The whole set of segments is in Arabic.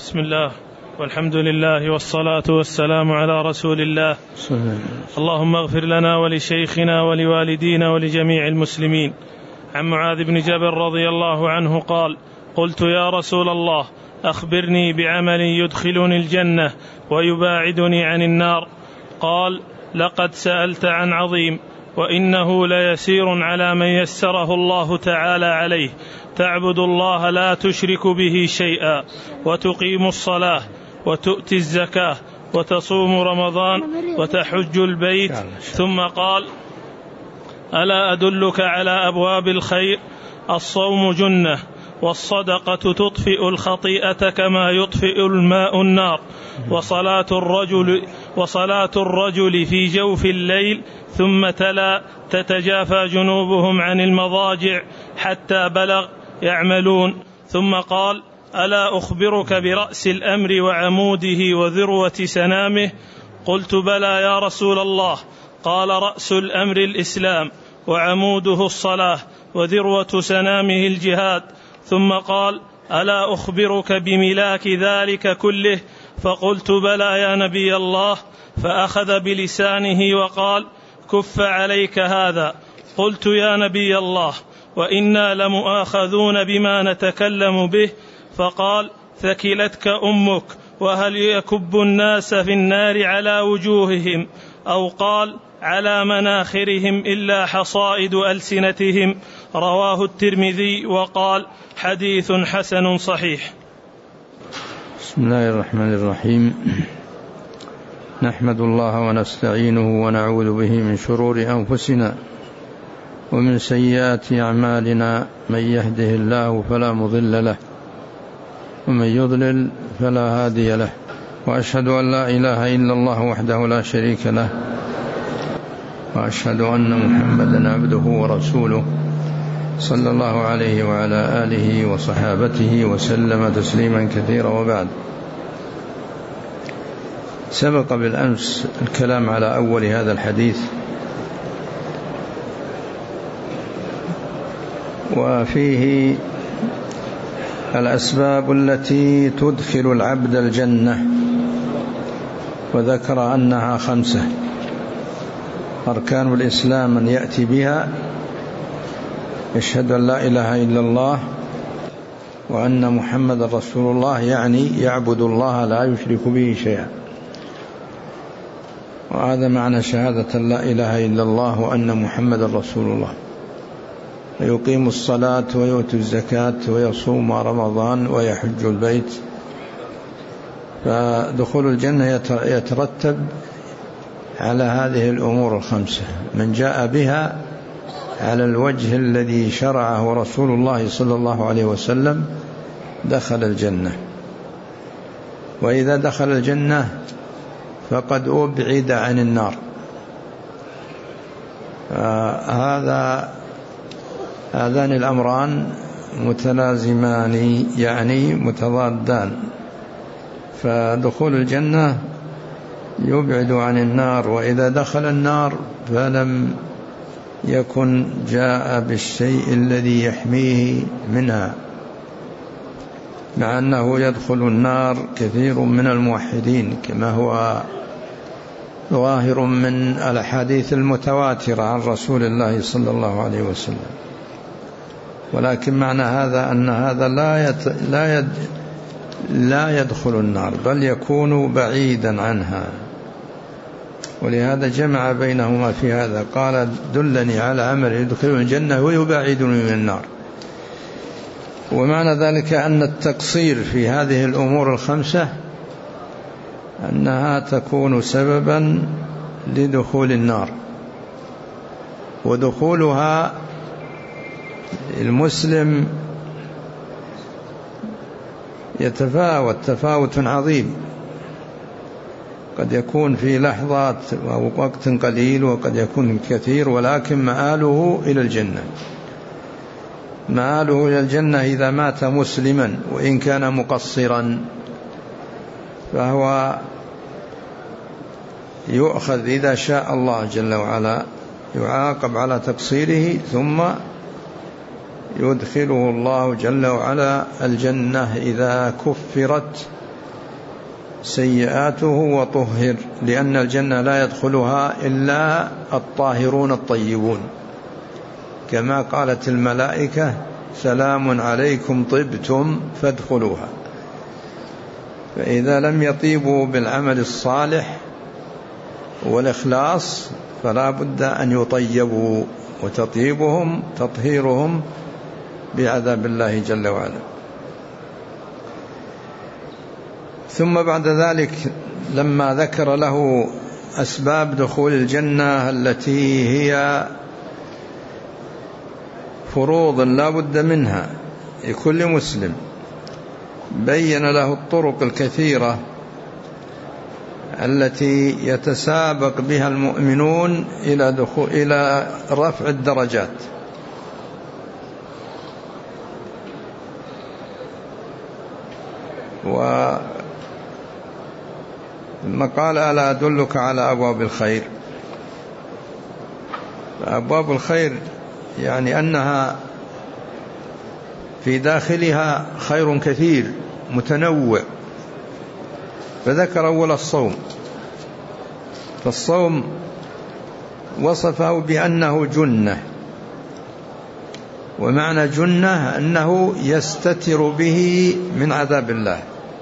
بسم الله والحمد لله والصلاة والسلام على رسول الله. اللهم اغفر لنا ولشيخنا ولوالدينا ولجميع المسلمين. عن معاذ بن جبل رضي الله عنه قال: قلت يا رسول الله أخبرني بعمل يدخلني الجنة ويباعدني عن النار. قال: لقد سألت عن عظيم، وإنه ليسير على من يسره الله تعالى عليه. تعبد الله لا تشرك به شيئا، وتقيم الصلاة، وتؤتي الزكاة، وتصوم رمضان، وتحج البيت. ثم قال: ألا أدلك على أبواب الخير؟ الصوم جنة، والصدقة تطفئ الخطيئة كما يطفئ الماء النار، وصلاة الرجل في جوف الليل. ثم تلا: تتجافى جنوبهم عن المضاجع حتى بلغ يعملون. ثم قال: ألا أخبرك برأس الأمر وعموده وذروة سنامه؟ قلت: بلى يا رسول الله. قال: رأس الأمر الإسلام، وعموده الصلاة، وذروة سنامه الجهاد. ثم قال: ألا أخبرك بملاك ذلك كله؟ فقلت: بلى يا نبي الله. فأخذ بلسانه وقال: كف عليك هذا. قلت: يا نبي الله، وإنا لمؤاخذون بما نتكلم به. فقال: ثكلتك أمك، وهل يكب الناس في النار على وجوههم، أو قال على مناخرهم، إلا حصائد ألسنتهم. رواه الترمذي وقال: حديث حسن صحيح. بسم الله الرحمن الرحيم. نحمد الله ونستعينه ونعوذ به من شرور أنفسنا ومن سيئات أعمالنا. من يهده الله فلا مضل له، ومن يضلل فلا هادي له. وأشهد أن لا إله إلا الله وحده لا شريك له، وأشهد أن محمدا عبده ورسوله، صلى الله عليه وعلى آله وصحابته وسلم تسليما كثيرا. وبعد، سبق بالأمس الكلام على أول هذا الحديث، وفيه الأسباب التي تدخل العبد الجنة، وذكر أنها 5: أركان الإسلام من يأتي بها: يشهد أن لا إله إلا الله وأن محمد رسول الله، يعني يعبد الله لا يشرك به شيئا. وهذا معنى شهادة لا إله إلا الله وأن محمد رسول الله. ويقيم الصلاة، ويؤتي الزكاة، ويصوم رمضان، ويحج البيت. فدخول الجنة يترتب على هذه الأمور 5 من جاء بها على الوجه الذي شرعه رسول الله صلى الله عليه وسلم دخل الجنة. وإذا دخل الجنة فقد أبعد عن النار. هذان الأمران متلازمان، يعني متضادان. فدخول الجنة يبعد عن النار، وإذا دخل النار فلم يكن جاء بالشيء الذي يحميه منها، مع أنه يدخل النار كثير من الموحدين كما هو ظاهر من الأحاديث المتواترة عن رسول الله صلى الله عليه وسلم. ولكن معنى هذا أن هذا لا يدخل النار، بل يكون بعيدا عنها. ولهذا جمع بينهما في هذا، قال: دلني على عمل يدخلني الجنة ويبعدني من النار. ومعنى ذلك أن التقصير في هذه الأمور 5 أنها تكون سببا لدخول النار. ودخولها المسلم يتفاوت تفاوت عظيم، قد يكون في لحظات أو وقت قليل، وقد يكون كثير، ولكن مآله إلى الجنة. مآله إلى الجنة إذا مات مسلما، وإن كان مقصرا فهو يؤخذ إذا شاء الله جل وعلا، يعاقب على تقصيره، ثم يدخله الله جل وعلا الجنة إذا كفرت سيئاته وطهر، لأن الجنة لا يدخلها إلا الطاهرون الطيبون، كما قالت الملائكة سلام عليكم طبتم فادخلوها. فإذا لم يطيبوا بالعمل الصالح والإخلاص فلا بد أن يطيبوا، وتطيبهم تطهيرهم بعذاب الله جل وعلا. ثم بعد ذلك لما ذكر له أسباب دخول الجنة التي هي فروض لا بد منها لكل مسلم، بين له الطرق الكثيرة التي يتسابق بها المؤمنون إلى رفع الدرجات. ثم قال ألا أدلك على أبواب الخير. أبواب الخير يعني أنها في داخلها خير كثير متنوع. فذكر أول الصوم، فالصوم وصفه بأنه جنة، ومعنى جنة أنه يستتر به من عذاب الله.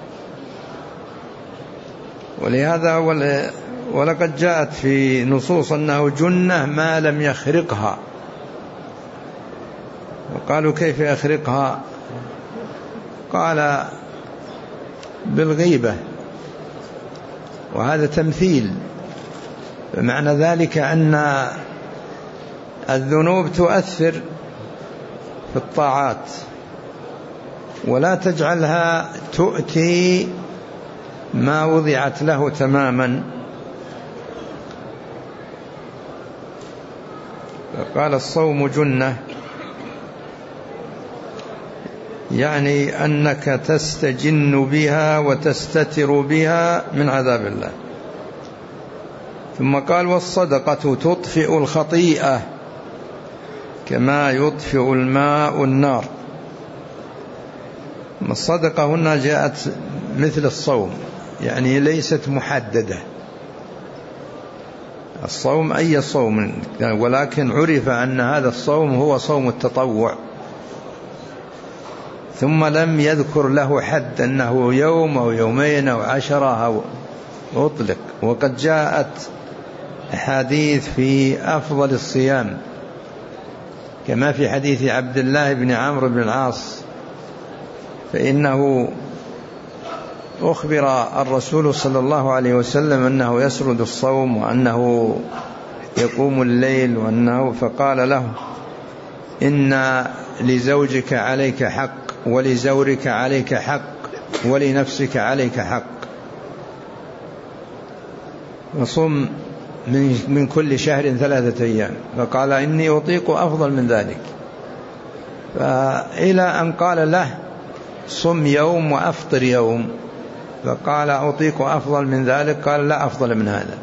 ولهذا ولقد جاءت في نصوص أنه جنة ما لم يخرقها. وقالوا كيف يخرقها؟ قال بالغيبة، وهذا تمثيل. فمعنى ذلك أن الذنوب تؤثر في الطاعات ولا تجعلها تؤتي ما وضعت له تماما. فقال الصوم جنة، يعني أنك تستجن بها وتستتر بها من عذاب الله. ثم قال والصدقة تطفئ الخطيئة كما يطفئ الماء النار. الصدقة هنا جاءت مثل الصوم، يعني ليست محددة. الصوم أي صوم، ولكن عرف أن هذا الصوم هو صوم التطوع، ثم لم يذكر له حد أنه يوم أو يومين أو 10 أو أطلق. وقد جاءت أحاديث في أفضل الصيام، كما في حديث عبد الله بن عمرو بن العاص، فإنه أخبر الرسول صلى الله عليه وسلم أنه يسرد الصوم وأنه يقوم الليل وأنه، فقال له إن لزوجك عليك حق، ولزورك عليك حق، ولنفسك عليك حق، وصم من كل شهر 3 أيام. فقال إني أطيق أفضل من ذلك، فإلى أن قال له صم يوم وأفطر يوم، فقال أطيق أفضل من ذلك، قال لا أفضل من هذا،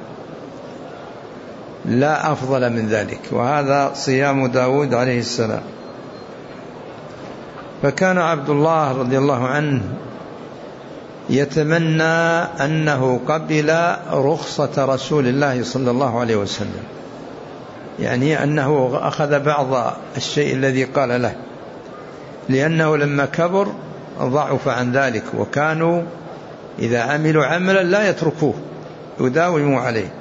لا أفضل من ذلك. وهذا صيام داود عليه السلام. فكان عبد الله رضي الله عنه يتمنى أنه قبل رخصة رسول الله صلى الله عليه وسلم، يعني أنه أخذ بعض الشيء الذي قال له، لأنه لما كبر ضعف عن ذلك، وكانوا إذا عملوا عملا لا يتركوه، يداوموا عليه.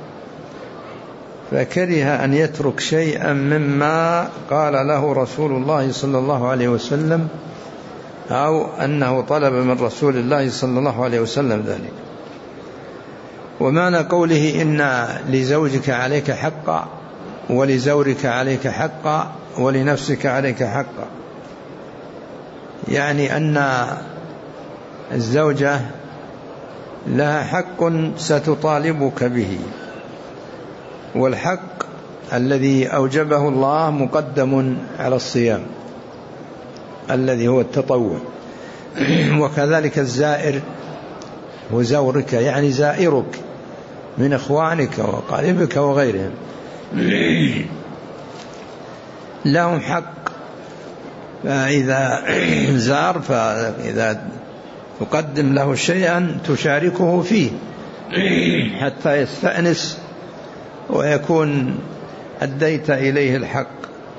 فكره أن يترك شيئا مما قال له رسول الله صلى الله عليه وسلم، أو أنه طلب من رسول الله صلى الله عليه وسلم ذلك. ومعنى قوله إن لزوجك عليك حقا، ولزورك عليك حقا، ولنفسك عليك حقا، يعني أن الزوجة لها حق ستطالبك به، والحق الذي أوجبه الله مقدم على الصيام الذي هو التطوع. وكذلك الزائر وزورك، يعني زائرك من إخوانك وقاربك وغيرهم لهم حق. فإذا زار، فإذا تقدم له شيئا تشاركه فيه حتى يستأنس ويكون أديت إليه الحق.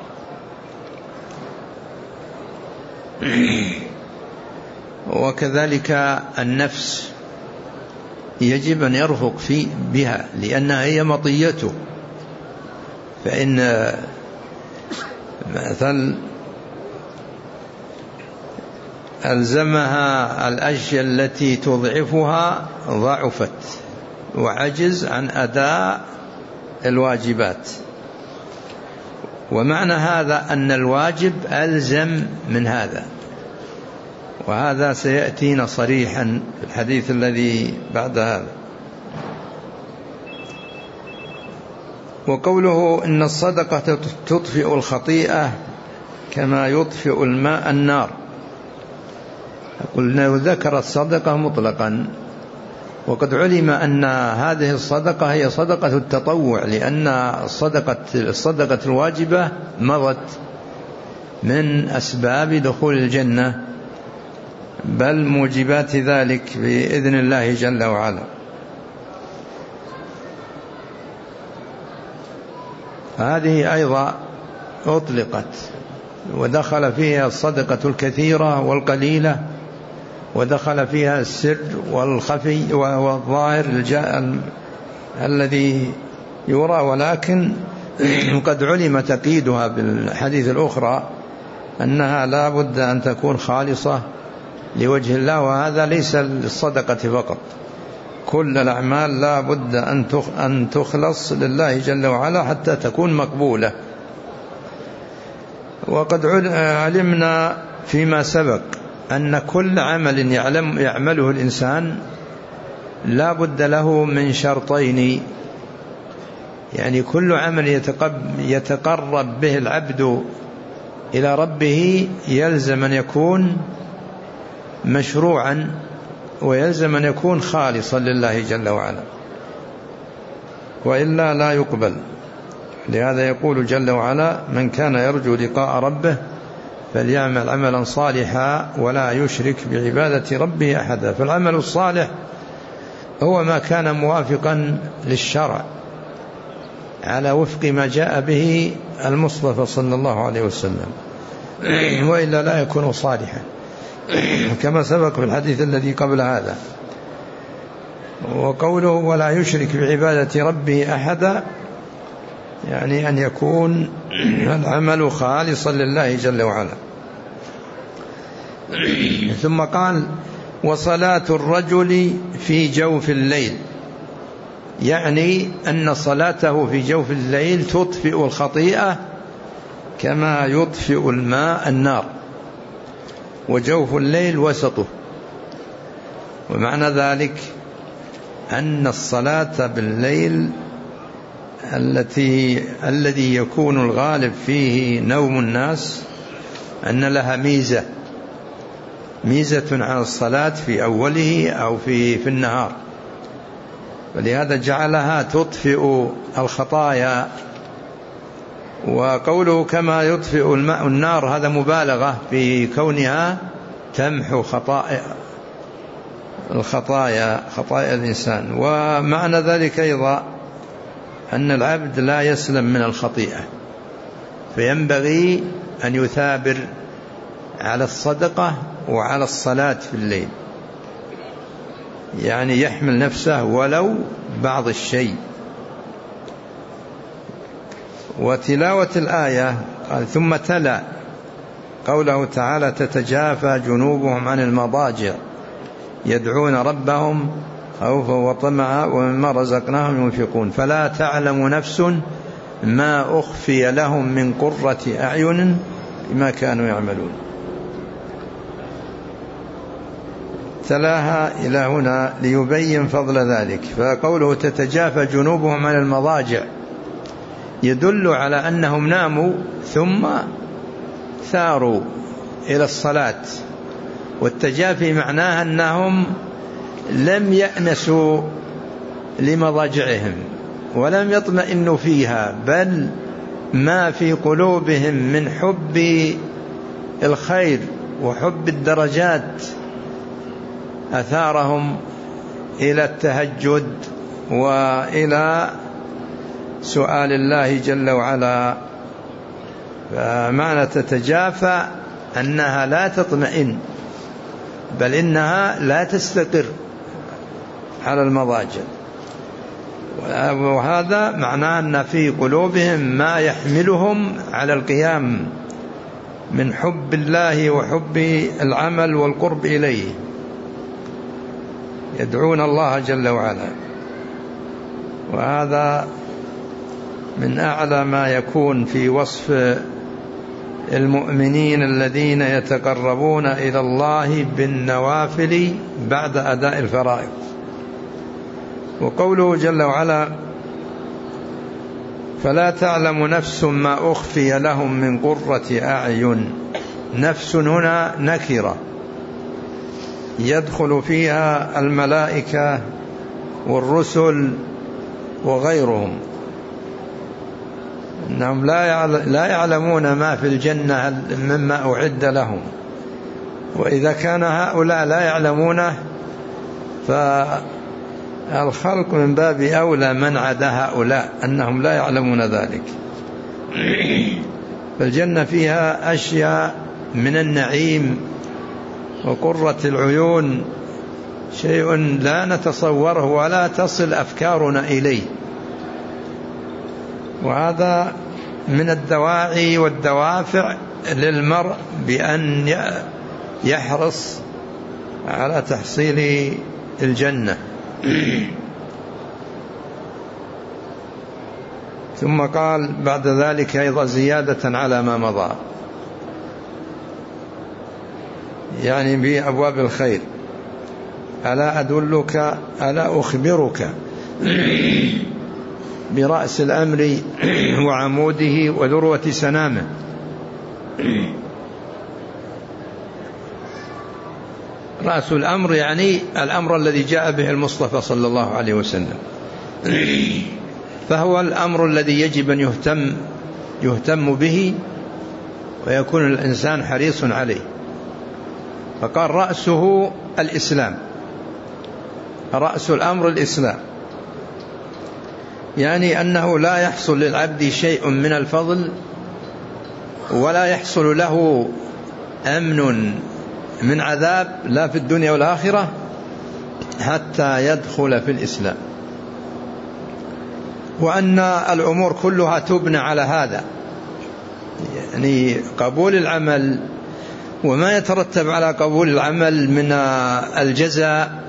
وكذلك النفس يجب أن يرفق بها لأنها هي مطيته. فإن مثل ألزمها الأشياء التي تضعفها ضعفت وعجز عن أداء الواجبات. ومعنى هذا أن الواجب ألزم من هذا، وهذا سيأتينا صريحا في الحديث الذي بعد هذا. وقوله إن الصدقة تطفئ الخطيئة كما يطفئ الماء النار. قلنا ذكر الصدقة مطلقا، وقد علم أن هذه الصدقة هي صدقة التطوع، لأن الصدقة الواجبة مضت من أسباب دخول الجنة، بل موجبات ذلك بإذن الله جل وعلا. هذه أيضا أطلقت ودخل فيها الصدقة الكثيرة والقليلة، ودخل فيها السر والخفي والظاهر الذي يرى، ولكن قد علم تقييدها بالحديث الأخرى أنها لا بد أن تكون خالصة لوجه الله. وهذا ليس للصدقة فقط، كل الأعمال لا بد أن تخلص لله جل وعلا حتى تكون مقبولة. وقد علمنا فيما سبق أن كل عمل يعمله الإنسان لا بد له من شرطين، يعني كل عمل يتقرب به العبد إلى ربه يلزم أن يكون مشروعا، ويلزم أن يكون خالصا لله جل وعلا، وإلا لا يقبل. لهذا يقول جل وعلا من كان يرجو لقاء ربه فليعمل عملا صالحا ولا يشرك بعبادة ربه أحدا. فالعمل الصالح هو ما كان موافقا للشرع على وفق ما جاء به المصطفى صلى الله عليه وسلم، وإلا لا يكون صالحا، كما سبق في الحديث الذي قبل هذا. وقوله ولا يشرك بعبادة ربه أحدا، يعني أن يكون العمل خالصا لله جل وعلا. ثم قال وصلاة الرجل في جوف الليل، يعني أن صلاته في جوف الليل تطفئ الخطيئة كما يطفئ الماء النار، وجوف الليل وسطه. ومعنى ذلك أن الصلاة بالليل الذي يكون الغالب فيه نوم الناس أن لها ميزة على الصلاة في أوله أو في النهار، ولهذا جعلها تطفئ الخطايا. وقوله كما يطفئ الماء النار هذا مبالغة في كونها تمحو خطايا الإنسان. ومعنى ذلك أيضا أن العبد لا يسلم من الخطيئة، فينبغي أن يثابر على الصدقة وعلى الصلاة في الليل، يعني يحمل نفسه ولو بعض الشيء. وتلاوة الآية قال ثم تلا قوله تعالى تتجافى جنوبهم عن المضاجع يدعون ربهم خوفا وطمعا ومما رزقناهم ينفقون فلا تعلم نفس ما أخفي لهم من قرة أعين بما كانوا يعملون. تلاها إلى هنا ليبين فضل ذلك. فقوله تتجافى جنوبهم عن المضاجع يدل على أنهم ناموا ثم ثاروا إلى الصلاة، والتجافي معناها أنهم لم يأنسوا لمضاجعهم ولم يطمئنوا فيها، بل ما في قلوبهم من حب الخير وحب الدرجات أثارهم إلى التهجد وإلى سؤال الله جل وعلا. فمعنى تتجافى أنها لا تطمئن، بل إنها لا تستقر على المضاجع، وهذا معناه أن في قلوبهم ما يحملهم على القيام من حب الله وحب العمل والقرب إليه، يدعون الله جل وعلا. وهذا من أعلى ما يكون في وصف المؤمنين الذين يتقربون إلى الله بالنوافل بعد أداء الفرائض. وقوله جل وعلا: فلا تعلم نفس ما أخفي لهم من قرة أعين. نفس هنا نكرة يدخل فيها الملائكة والرسل وغيرهم، إنهم لا يعلمون ما في الجنة مما أعد لهم، وإذا كان هؤلاء لا يعلمونه فالخلق من باب أولى من عدا هؤلاء أنهم لا يعلمون ذلك. فالجنة فيها أشياء من النعيم وقرة العيون، شيء لا نتصوره ولا تصل أفكارنا إليه، وهذا من الدواعي والدوافع للمرء بأن يحرص على تحصيل الجنة. ثم قال بعد ذلك أيضا زيادة على ما مضى، يعني بأبواب الخير: ألا أدلك، ألا أخبرك برأس الأمر وعموده وذروة سنامه. رأس الأمر يعني الأمر الذي جاء به المصطفى صلى الله عليه وسلم، فهو الأمر الذي يجب أن يهتم به ويكون الإنسان حريص عليه. فقال رأسه الإسلام، رأس الأمر الإسلام، يعني أنه لا يحصل للعبد شيء من الفضل ولا يحصل له أمن من عذاب لا في الدنيا والآخرة حتى يدخل في الإسلام، وأن الأمور كلها تبنى على هذا، يعني قبول العمل وما يترتب على قبول العمل من الجزاء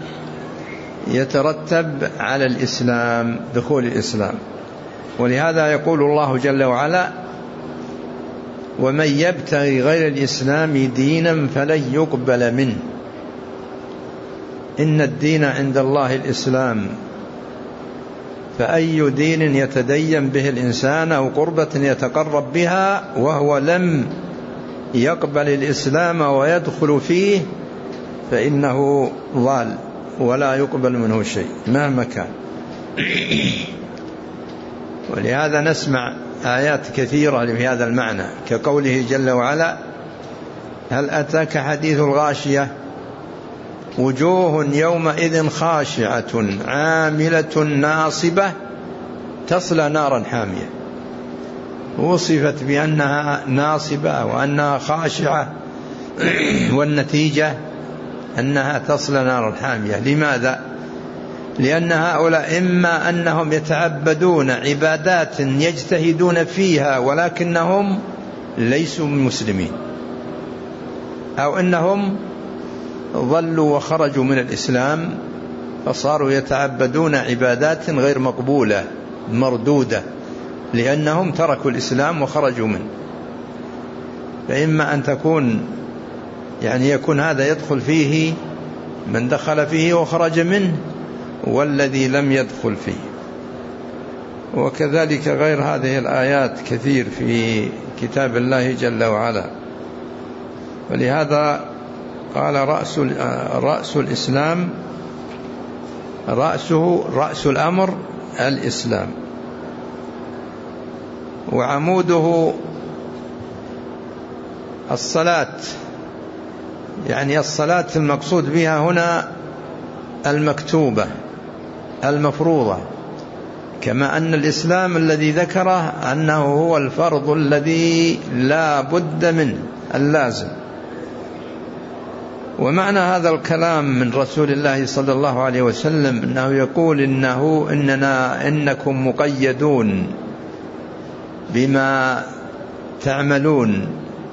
يترتب على الإسلام، دخول الإسلام. ولهذا يقول الله جل وعلا: ومن يبتغي غير الإسلام دينا فلن يقبل منه إن الدين عند الله الإسلام. فأي دين يتدين به الإنسان أو قربة يتقرب بها وهو لم يقبل الإسلام ويدخل فيه فإنه ضال ولا يقبل منه شيء مهما كان. ولهذا نسمع آيات كثيرة في هذا المعنى، كقوله جل وعلا: هل أتاك حديث الغاشية وجوه يومئذ خاشعة عاملة ناصبة تصلى نارا حامية. وصفت بأنها ناصبة وأنها خاشعة، والنتيجة أنها تصلى نارا حامية. لماذا؟ لأن هؤلاء إما أنهم يتعبدون عبادات يجتهدون فيها ولكنهم ليسوا مسلمين، أو أنهم ضلوا وخرجوا من الإسلام فصاروا يتعبدون عبادات غير مقبولة مردودة لأنهم تركوا الإسلام وخرجوا منه. فإما أن تكون يكون هذا يدخل فيه من دخل فيه وخرج منه، والذي لم يدخل فيه. وكذلك غير هذه الآيات كثير في كتاب الله جل وعلا. ولهذا قال رأس الإسلام، رأس الأمر الإسلام، وعموده الصلاة. يعني الصلاة المقصود بها هنا المكتوبة المفروضة، كما أن الإسلام الذي ذكره أنه هو الفرض الذي لا بد منه اللازم. ومعنى هذا الكلام من رسول الله صلى الله عليه وسلم أنه يقول إنكم مقيدون بما تعملون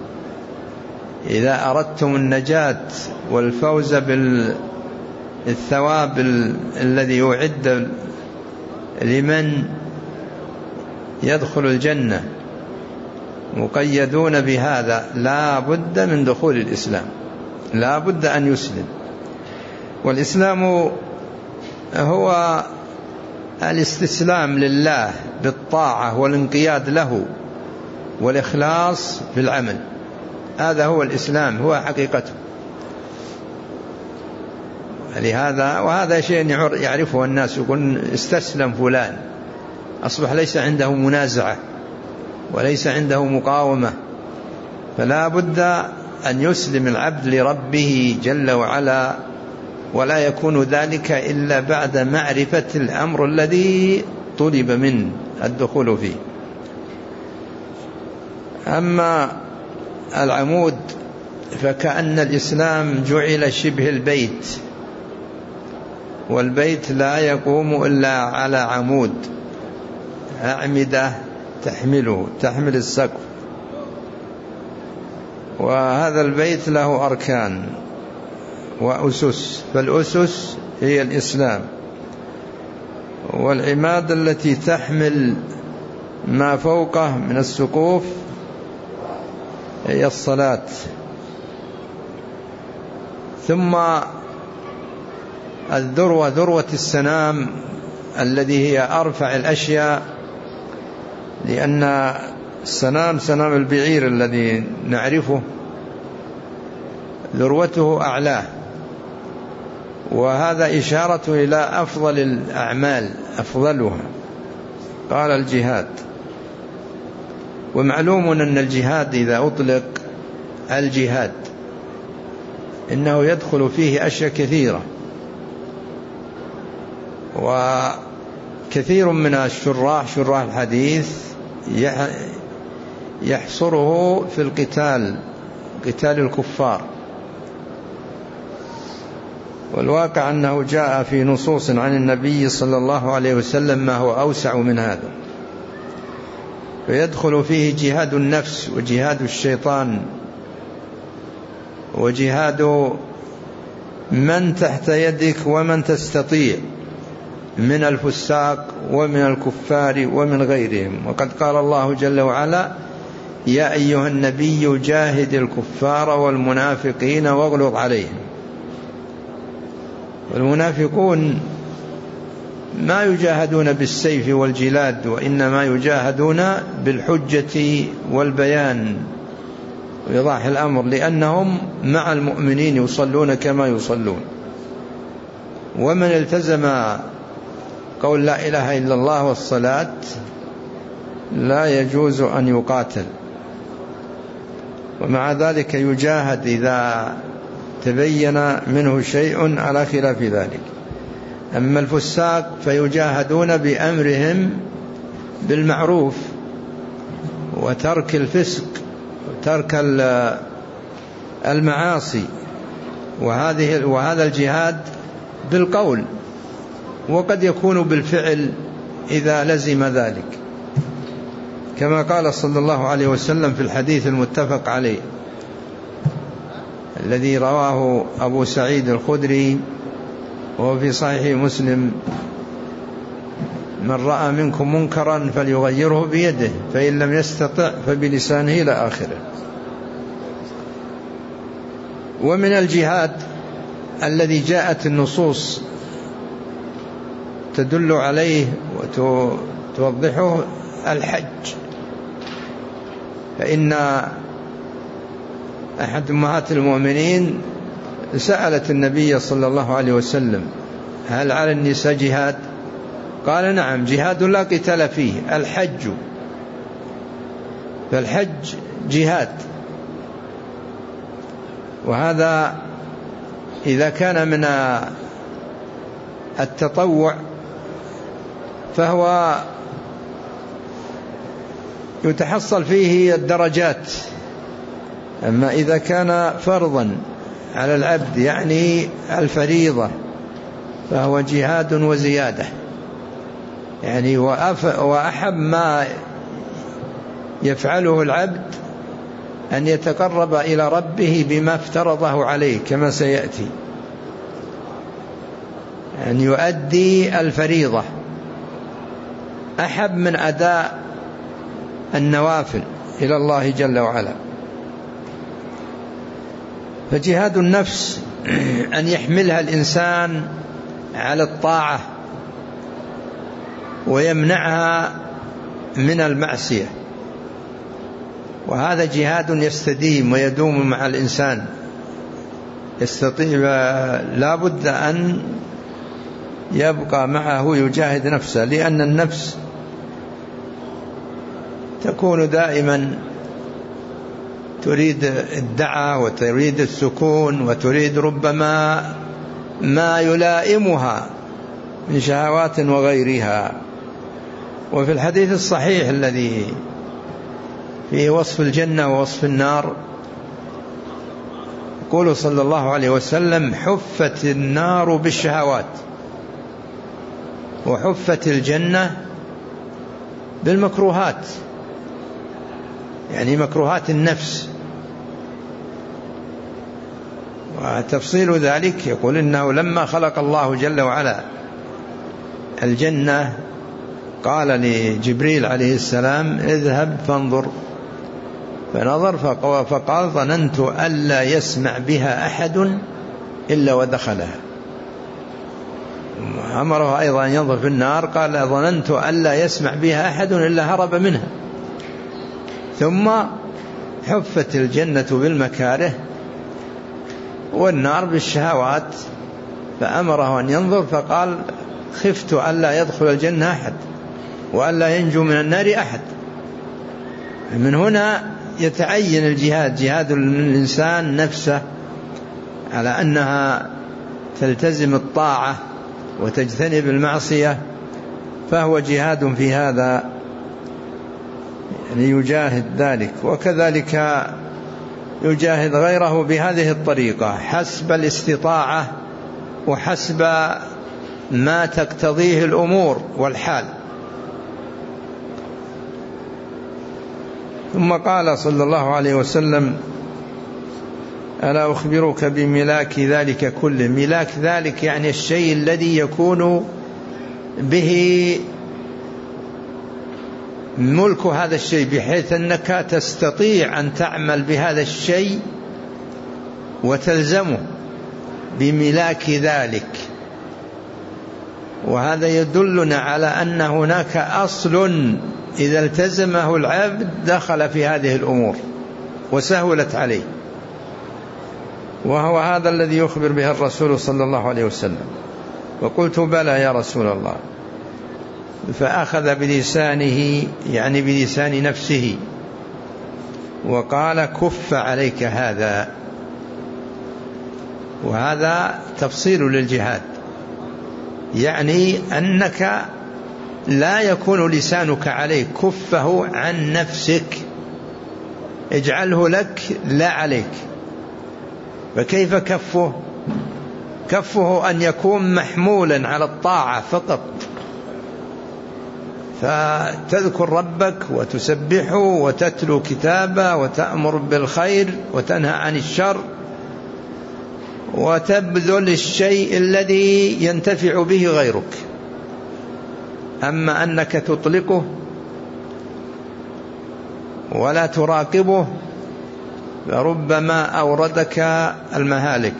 إذا أردتم النجاة والفوز بالثواب الذي يعد لمن يدخل الجنة، مقيدون بهذا، لا بد من دخول الإسلام، لا بد أن يسلم. والإسلام هو الاستسلام لله بالطاعة والانقياد له والإخلاص في العمل، هذا هو الإسلام، هو حقيقته. لهذا وهذا شيء يعرفه الناس، يقول استسلم فلان، أصبح ليس عنده منازعة وليس عنده مقاومة. فلا بد أن يسلم العبد لربه جل وعلا، ولا يكون ذلك إلا بعد معرفة الأمر الذي طلب منه الدخول فيه. أما العمود فكأن الإسلام جعل شبه البيت، والبيت لا يقوم إلا على عمود، أعمدة تحمل السقف. وهذا البيت له أركان وأسس، فالأسس هي الإسلام، والعماد التي تحمل ما فوقه من السقوف هي الصلاة. ثم الذروة، ذروة السنام الذي هي أرفع الأشياء، لأن السنام سنام البعير الذي نعرفه ذروته أعلاه، وهذا إشارة إلى أفضل الأعمال، أفضلها قال الجهاد. ومعلوم أن الجهاد إذا أطلق الجهاد إنه يدخل فيه أشياء كثيرة، وكثير من شراح الحديث يحصره في قتال الكفار، والواقع أنه جاء في نصوص عن النبي صلى الله عليه وسلم ما هو أوسع من هذا، فيدخل فيه جهاد النفس وجهاد الشيطان وجهاد من تحت يدك ومن تستطيع من الفساق ومن الكفار ومن غيرهم. وقد قال الله جل وعلا: يا أيها النبي جاهد الكفار والمنافقين واغلظ عليهم. والمنافقون ما يجاهدون بالسيف والجلاد، وإنما يجاهدون بالحجة والبيان وإيضاح الأمر، لأنهم مع المؤمنين يصلون كما يصلون. ومن التزم قول لا إله إلا الله والصلاة لا يجوز أن يقاتل، ومع ذلك يجاهد إذا تبين منه شيء على خلاف ذلك. أما الفساق فيجاهدون بأمرهم بالمعروف وترك الفسق وترك المعاصي، وهذا الجهاد بالقول، وقد يكون بالفعل إذا لزم ذلك، كما قال صلى الله عليه وسلم في الحديث المتفق عليه الذي رواه أبو سعيد الخدري وهو في صحيح مسلم: من رأى منكم منكرا فليغيره بيده، فإن لم يستطع فبلسانه إلى آخره. ومن الجهاد الذي جاءت النصوص تدل عليه وتوضحه الحج، فإن أحد أمهات المؤمنين سألت النبي صلى الله عليه وسلم: هل على النساء جهاد؟ قال: نعم، جهاد لا قتال فيه، الحج. فالحج جهاد، وهذا إذا كان من التطوع فهو يتحصل فيه الدرجات. أما إذا كان فرضا على العبد يعني الفريضة فهو جهاد وزيادة، يعني وأحب ما يفعله العبد أن يتقرب إلى ربه بما افترضه عليه كما سيأتي، أن يؤدي الفريضة أحب من أداء النوافل إلى الله جل وعلا. فجهاد النفس أن يحملها الإنسان على الطاعة ويمنعها من المعصية، وهذا جهاد يستديم ويدوم مع الإنسان، يستطيع لا بد أن يبقى معه يجاهد نفسه، لأن النفس تكون دائما تريد الدعة وتريد السكون وتريد ربما ما يلائمها من شهوات وغيرها. وفي الحديث الصحيح الذي فيه وصف الجنة ووصف النار يقول صلى الله عليه وسلم: حفت النار بالشهوات وحفت الجنة بالمكروهات، يعني مكروهات النفس. وتفصيل ذلك يقول إنه لما خلق الله جل وعلا الجنة قال لجبريل عليه السلام: اذهب فانظر. فنظر فقال: ظننت ألا يسمع بها أحد إلا ودخلها. أمره أيضا أن ينظر في النار، قال: ظننت ألا يسمع بها أحد إلا هرب منها. ثم حفت الجنة بالمكاره والنار بالشهوات، فأمره أن ينظر فقال: خفت ألا يدخل الجنة أحد وألا ينجو من النار أحد. من هنا يتعين الجهاد، جهاد الإنسان نفسه على أنها تلتزم الطاعة وتجتنب المعصية، فهو جهاد في هذا، يعني يجاهد ذلك. وكذلك يجاهد غيره بهذه الطريقة حسب الاستطاعة وحسب ما تقتضيه الأمور والحال. ثم قال صلى الله عليه وسلم: ألا أخبرك بملاك ذلك كله. ملاك ذلك يعني الشيء الذي يكون به ملك هذا الشيء، بحيث أنك تستطيع أن تعمل بهذا الشيء وتلزمه بملاك ذلك. وهذا يدلنا على أن هناك أصل إذا التزمه العبد دخل في هذه الأمور وسهلت عليه، وهو هذا الذي يخبر به الرسول صلى الله عليه وسلم. وقلت: بلى يا رسول الله. فأخذ بلسانه، يعني بلسان نفسه، وقال: كف عليك هذا. وهذا تفصيل للجهاد، يعني أنك لا يكون لسانك عليك، كفه عن نفسك، اجعله لك لا عليك. فكيف كفه؟ كفه أن يكون محمولا على الطاعة فقط، فتذكر ربك وتسبحه وتتلو كتابه وتأمر بالخير وتنهى عن الشر وتبذل الشيء الذي ينتفع به غيرك. أما أنك تطلقه ولا تراقبه فربما أوردك المهالك.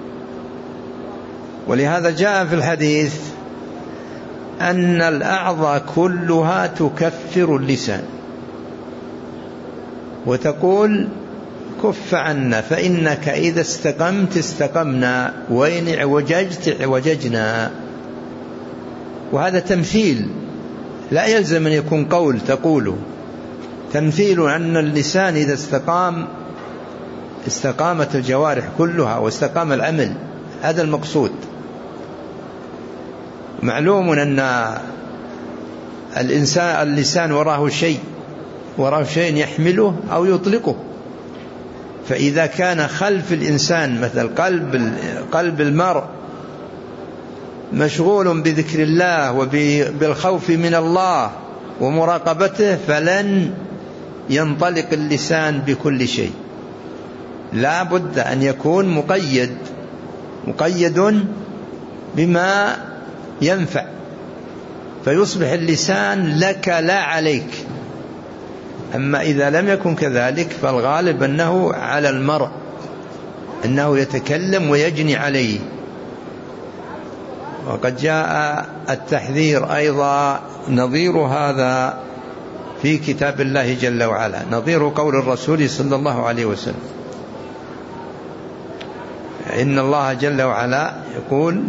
ولهذا جاء في الحديث أن الأعضاء كلها تكفر اللسان، وتقول: كف عنا فإنك إذا استقمت استقمنا وإن اعوججت اعوججنا. وهذا تمثيل، لا يلزم أن يكون قول تقوله، تمثيل أن اللسان إذا استقام استقامت الجوارح كلها واستقام العمل، هذا المقصود. معلوم أن اللسان وراه شيء يحمله أو يطلقه، فإذا كان خلف الإنسان مثل قلب المرء مشغول بذكر الله وبالخوف من الله ومراقبته، فلن ينطلق اللسان بكل شيء، لا بد أن يكون مقيد بما ينفع، فيصبح اللسان لك لا عليك. أما إذا لم يكن كذلك فالغالب أنه على المرء أنه يتكلم ويجني عليه. وقد جاء التحذير أيضا نظير هذا في كتاب الله جل وعلا، نظير قول الرسول صلى الله عليه وسلم، إن الله جل وعلا يقول: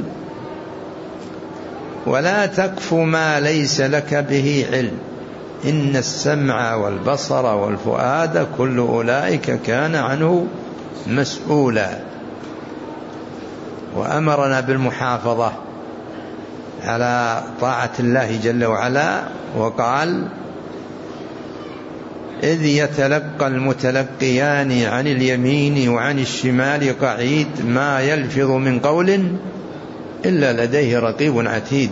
ولا تكف ما ليس لك به علم إن السمع والبصر والفؤاد كل أولئك كان عنه مسؤولا. وأمرنا بالمحافظة على طاعة الله جل وعلا، وقال: إذ يتلقى المتلقيان عن اليمين وعن الشمال قعيد ما يلفظ من قول إلا لديه رقيب عتيد.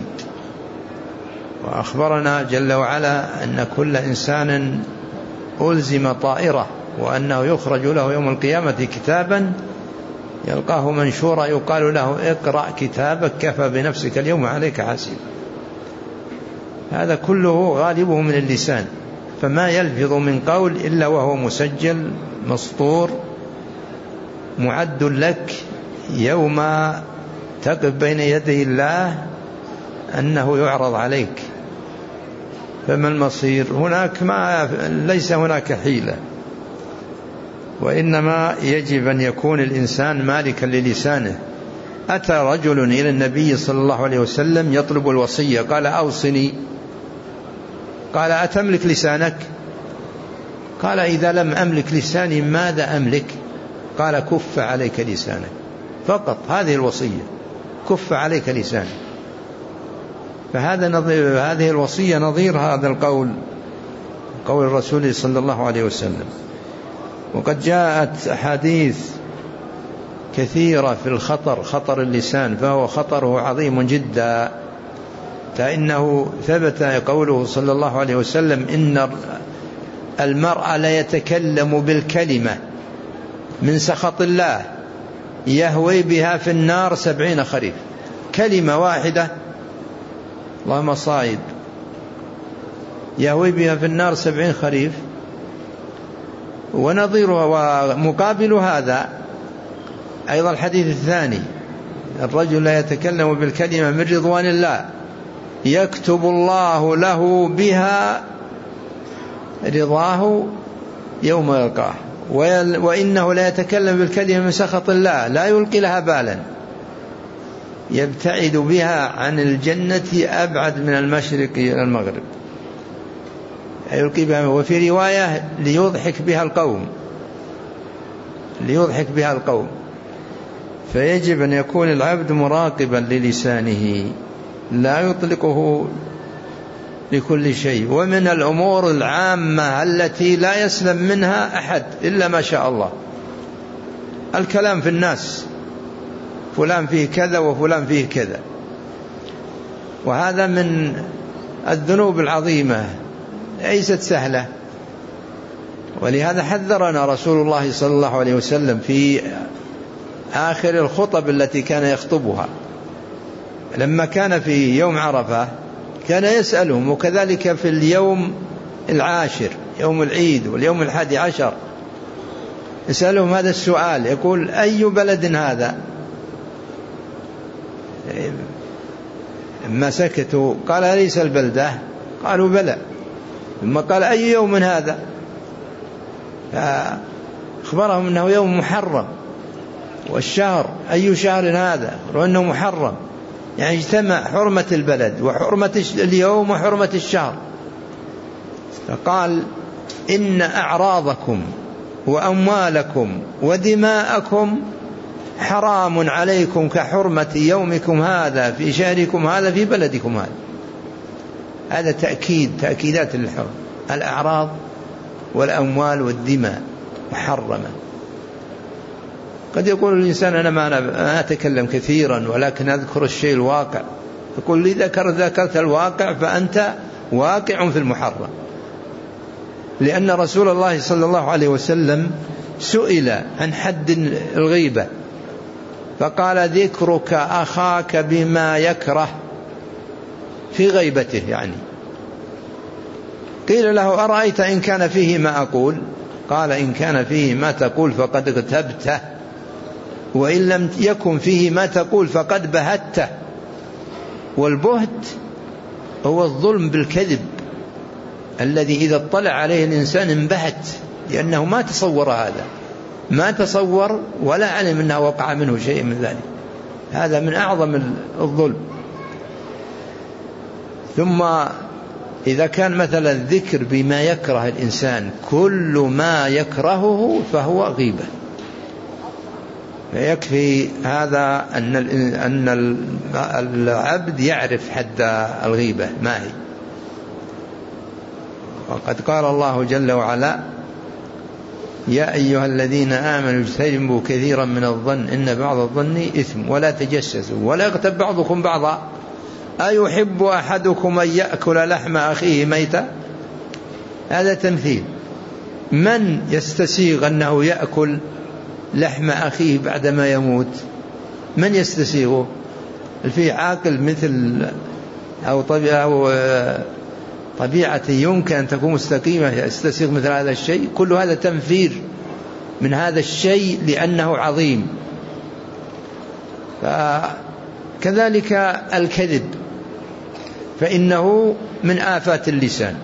وأخبرنا جل وعلا أن كل إنسان ألزم طائرة، وأنه يخرج له يوم القيامة كتابا يلقاه منشورا يقال له: اقرأ كتابك كفى بنفسك اليوم عليك حسيب. هذا كله غالبه من اللسان، فما يلفظ من قول إلا وهو مسجل مسطور معد لك يوم تقف بين يدي الله أنه يعرض عليك. فما المصير؟ ليس هناك حيلة، وإنما يجب أن يكون الإنسان مالكا للسانه. أتى رجل إلى النبي صلى الله عليه وسلم يطلب الوصية، قال: أوصني. قال: أتملك لسانك؟ قال: إذا لم أملك لساني ماذا أملك؟ قال: كف عليك لسانك، فقط هذه الوصية، كف عليك لسانك. هذه الوصية نظير هذا القول، قول الرسول صلى الله عليه وسلم. وقد جاءت أحاديث كثيرة في خطر اللسان، فهو خطره عظيم جدا. فإنه ثبت قوله صلى الله عليه وسلم: إن المرء لا يتكلم بالكلمة من سخط الله يهوي بها في النار 70 خريف. كلمة واحدة، اللهم صائب، يهوي بها في النار 70 خريف. ونظيرها ومقابل هذا أيضا الحديث الثاني: الرجل لا يتكلم بالكلمة من رضوان الله يكتب الله له بها رضاه يوم يلقاه، وإنه لا يتكلم بالكلمة من سخط الله لا يلقي لها بالا يبتعد بها عن الجنة أبعد من المشرق إلى المغرب، يلقي بها. وفي رواية: ليضحك بها القوم. فيجب أن يكون العبد مراقبا للسانه، لا يطلقه لكل شيء. ومن الأمور العامة التي لا يسلم منها أحد إلا ما شاء الله الكلام في الناس، فلان فيه كذا وفلان فيه كذا، وهذا من الذنوب العظيمة ليست سهلة. ولهذا حذرنا رسول الله صلى الله عليه وسلم في آخر الخطب التي كان يخطبها، لما كان في يوم عرفة كان يسألهم، وكذلك في اليوم العاشر يوم العيد واليوم 11 يسألهم هذا السؤال، يقول: أي بلد هذا؟ لما سكتوا قال: أليس البلدة؟ قالوا: بلى. ثم قال: أي يوم هذا؟ فأخبرهم أنه يوم محرم، والشهر أي شهر هذا؟ وأنه محرم، يعني اجتمع حرمة البلد وحرمة اليوم وحرمة الشهر. فقال: إن أعراضكم وأموالكم ودماءكم حرام عليكم كحرمة يومكم هذا في شهركم هذا في بلدكم هذا. هذا تأكيدات للحرم. الأعراض والأموال والدماء محرمة. قد يقول الإنسان أنا ما أتكلم كثيرا ولكن أذكر الشيء الواقع. يقول لي ذكرت الواقع فأنت واقع في المحرم، لأن رسول الله صلى الله عليه وسلم سئل عن حد الغيبة فقال ذكرك أخاك بما يكره في غيبته، يعني قيل له أرأيت إن كان فيه ما أقول؟ قال إن كان فيه ما تقول فقد اغتبته، وإن لم يكن فيه ما تقول فقد بهته. والبهت هو الظلم بالكذب الذي إذا اطلع عليه الإنسان انبهت، لأنه ما تصور هذا، ما تصور ولا علم أنه وقع منه شيء من ذلك. هذا من أعظم الظلم. ثم إذا كان مثلا الذكر بما يكره الإنسان، كل ما يكرهه فهو غيبة. فيكفي هذا أن العبد يعرف حد الغيبة ما هي. وقد قال الله جل وعلا يا أيها الذين آمنوا اجتنبوا كثيرا من الظن إن بعض الظن إثم ولا تجسسوا ولا يغتب بعضكم بعضا أيحب أحدكم أن يأكل لحم أخيه ميتا. هذا تمثيل. من يستسيغ أنه يأكل لحم أخيه بعدما يموت؟ من يستسيغه؟ في عاقل مثل أو طبيعة يمكن أن تكون مستقيمة يستسيغ مثل هذا الشيء؟ كل هذا تنفير من هذا الشيء لأنه عظيم. كذلك الكذب فإنه من آفات اللسان،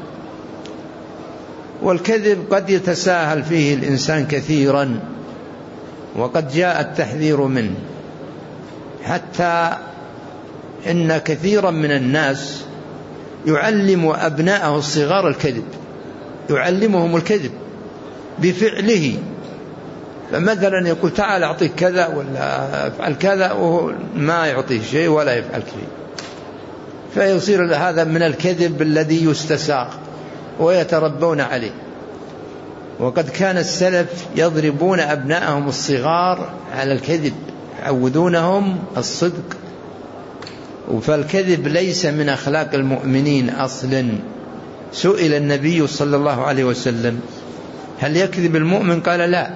والكذب قد يتساهل فيه الإنسان كثيرا، وقد جاء التحذير منه، حتى إن كثيرا من الناس يعلم أبناءه الصغار الكذب، يعلمهم الكذب بفعله. فمثلا يقول تعال أعطيك كذا ولا أفعل كذا، وهو ما يعطيه شيء ولا يفعل شيء، فيصير هذا من الكذب الذي يستساغ ويتربون عليه. وقد كان السلف يضربون أبناءهم الصغار على الكذب، يعودونهم الصدق. فالكذب ليس من أخلاق المؤمنين أصلا. سئل النبي صلى الله عليه وسلم هل يكذب المؤمن؟ قال لا.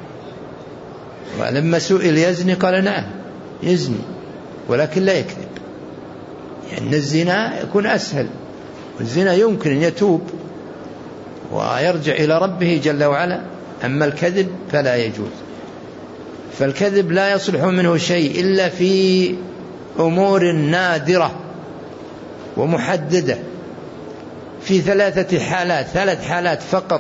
ولما سئل يزني قال نعم يزني ولكن لا يكذب، يعني الزنا يكون أسهل، والزنا يمكن أن يتوب ويرجع إلى ربه جل وعلا، أما الكذب فلا يجوز. فالكذب لا يصلح منه شيء إلا في أمور نادرة ومحددة، في ثلاث حالات فقط.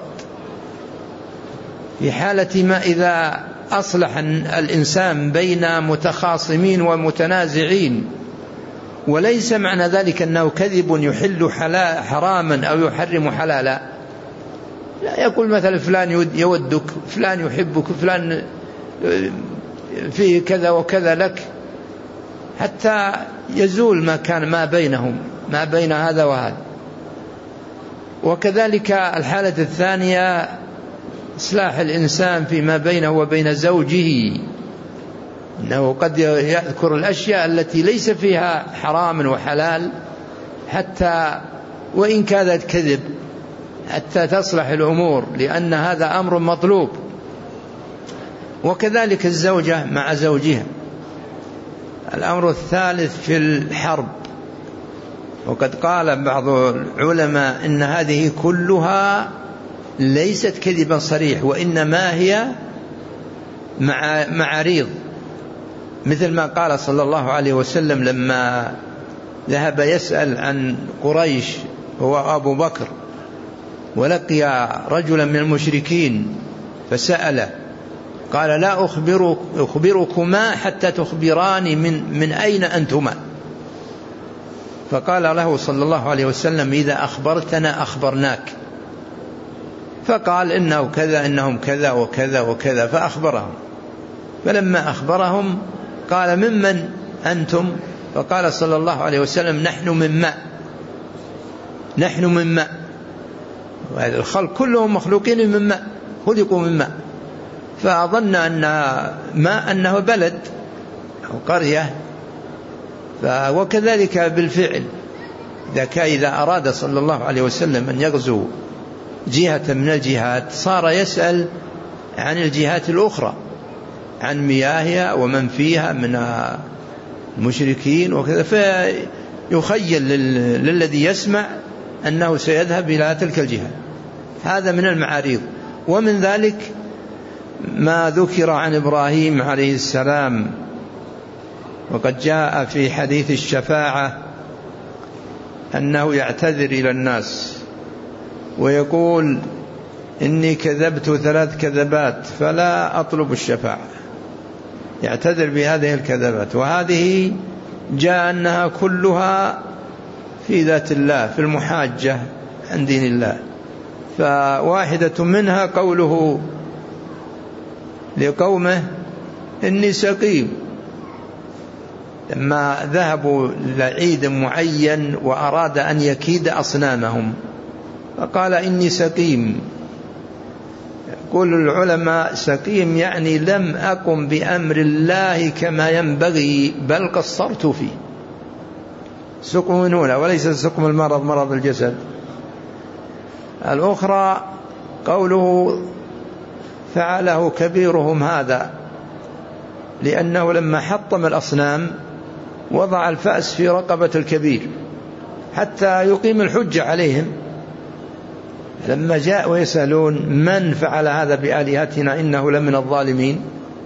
في حالة ما إذا أصلح الإنسان بين متخاصمين ومتنازعين، وليس معنى ذلك أنه كذب يحل حراما أو يحرم حلالا. لا يقول مثلا فلان يودك، فلان يحبك، فلان فيه كذا وكذا لك، حتى يزول ما كان ما بينهم، ما بين هذا وهذا. وكذلك الحالة الثانية إصلاح الإنسان فيما بينه وبين زوجه، إنه قد يذكر الأشياء التي ليس فيها حرام وحلال حتى وإن كانت كذب، حتى تصلح الأمور، لأن هذا أمر مطلوب. وكذلك الزوجة مع زوجها. الأمر الثالث في الحرب، وقد قال بعض العلماء إن هذه كلها ليست كذبا صريح، وإنما هي معاريض، مثل ما قال صلى الله عليه وسلم لما ذهب يسأل عن قريش هو أبو بكر، ولقي رجلا من المشركين فسأله قال لا أخبركما حتى تخبراني من أين أنتما. فقال له صلى الله عليه وسلم إذا أخبرتنا أخبرناك. فقال إنه كذا، إنهم كذا وكذا وكذا، فأخبرهم. فلما أخبرهم قال ممن أنتم؟ فقال صلى الله عليه وسلم نحن من ماء، نحن من ماء. الخلق كلهم مخلوقين من ماء، خلقوا من ماء. فأظن أن ماء أنه بلد أو قرية. وكذلك بالفعل إذا أراد صلى الله عليه وسلم أن يغزو جهة من الجهات صار يسأل عن الجهات الأخرى، عن مياهها ومن فيها من المشركين وكذا، فيخيل للذي يسمع أنه سيذهب إلى تلك الجهة. هذا من المعاريض. ومن ذلك ما ذكر عن إبراهيم عليه السلام، وقد جاء في حديث الشفاعة أنه يعتذر إلى الناس ويقول إني كذبت 3 كذبات فلا أطلب الشفاعة، يعتذر بهذه الكذبات. وهذه جاء أنها كلها في ذات الله، في المحاجة عن دين الله. فواحدة منها قوله لقومه إني سقيم، لما ذهبوا لعيد معين وأراد أن يكيد أصنامهم فقال إني سقيم. يقول العلماء سقيم يعني لم أقم بأمر الله كما ينبغي بل قصرت فيه. سقم هنا وليس سقم المرض مرض الجسد. الأخرى قوله فعله كبيرهم هذا، لأنه لما حطم الأصنام وضع الفأس في رقبة الكبير حتى يقيم الحجة عليهم. لما جاء ويسألون من فعل هذا بآلهتنا إنه لمن الظالمين،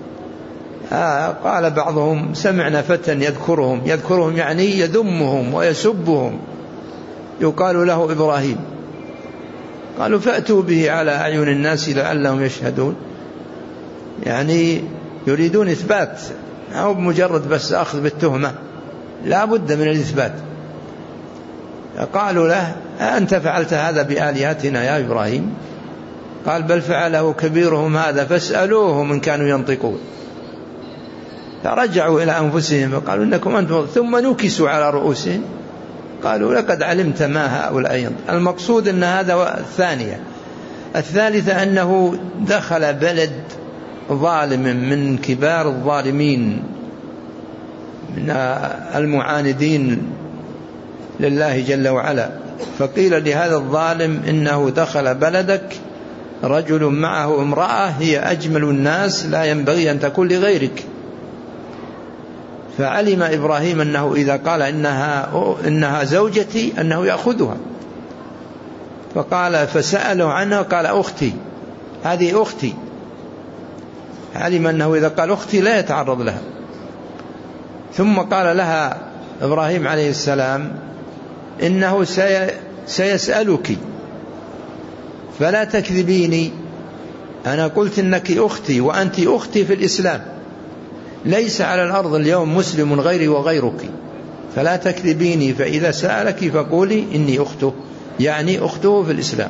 قال بعضهم سمعنا فتى يذكرهم يعني يذمهم ويسبهم يقال له إبراهيم. قالوا فأتوا به على أعين الناس لعلهم يشهدون، يعني يريدون إثبات، أو بمجرد بس أخذ بالتهمة، لا بد من الإثبات. قالوا له أنت فعلت هذا بآلهتنا يا إبراهيم؟ قال بل فعله كبيرهم هذا فاسألوهم إن كانوا ينطقون. فرجعوا إلى أنفسهم وقالوا إنكم أنتم، ثم نكسوا على رؤوسهم قالوا لقد علمت ما هؤلاء ينطق. المقصود أن هذا الثانية. الثالثة أنه دخل بلد ظالم من كبار الظالمين من المعاندين لله جل وعلا، فقيل لهذا الظالم إنه دخل بلدك رجل معه امرأة هي أجمل الناس لا ينبغي أن تكون لغيرك. فعلم إبراهيم أنه إذا قال إنها زوجتي أنه يأخذها، فقال فسأله عنها قال أختي، هذه أختي. علم أنه إذا قال أختي لا يتعرض لها. ثم قال لها إبراهيم عليه السلام إنه سيسألك فلا تكذبيني، أنا قلت إنك أختي وأنت أختي في الإسلام، ليس على الأرض اليوم مسلم غيري وغيرك، فلا تكذبيني، فإذا سألك فقولي إني أخته، يعني أخته في الإسلام.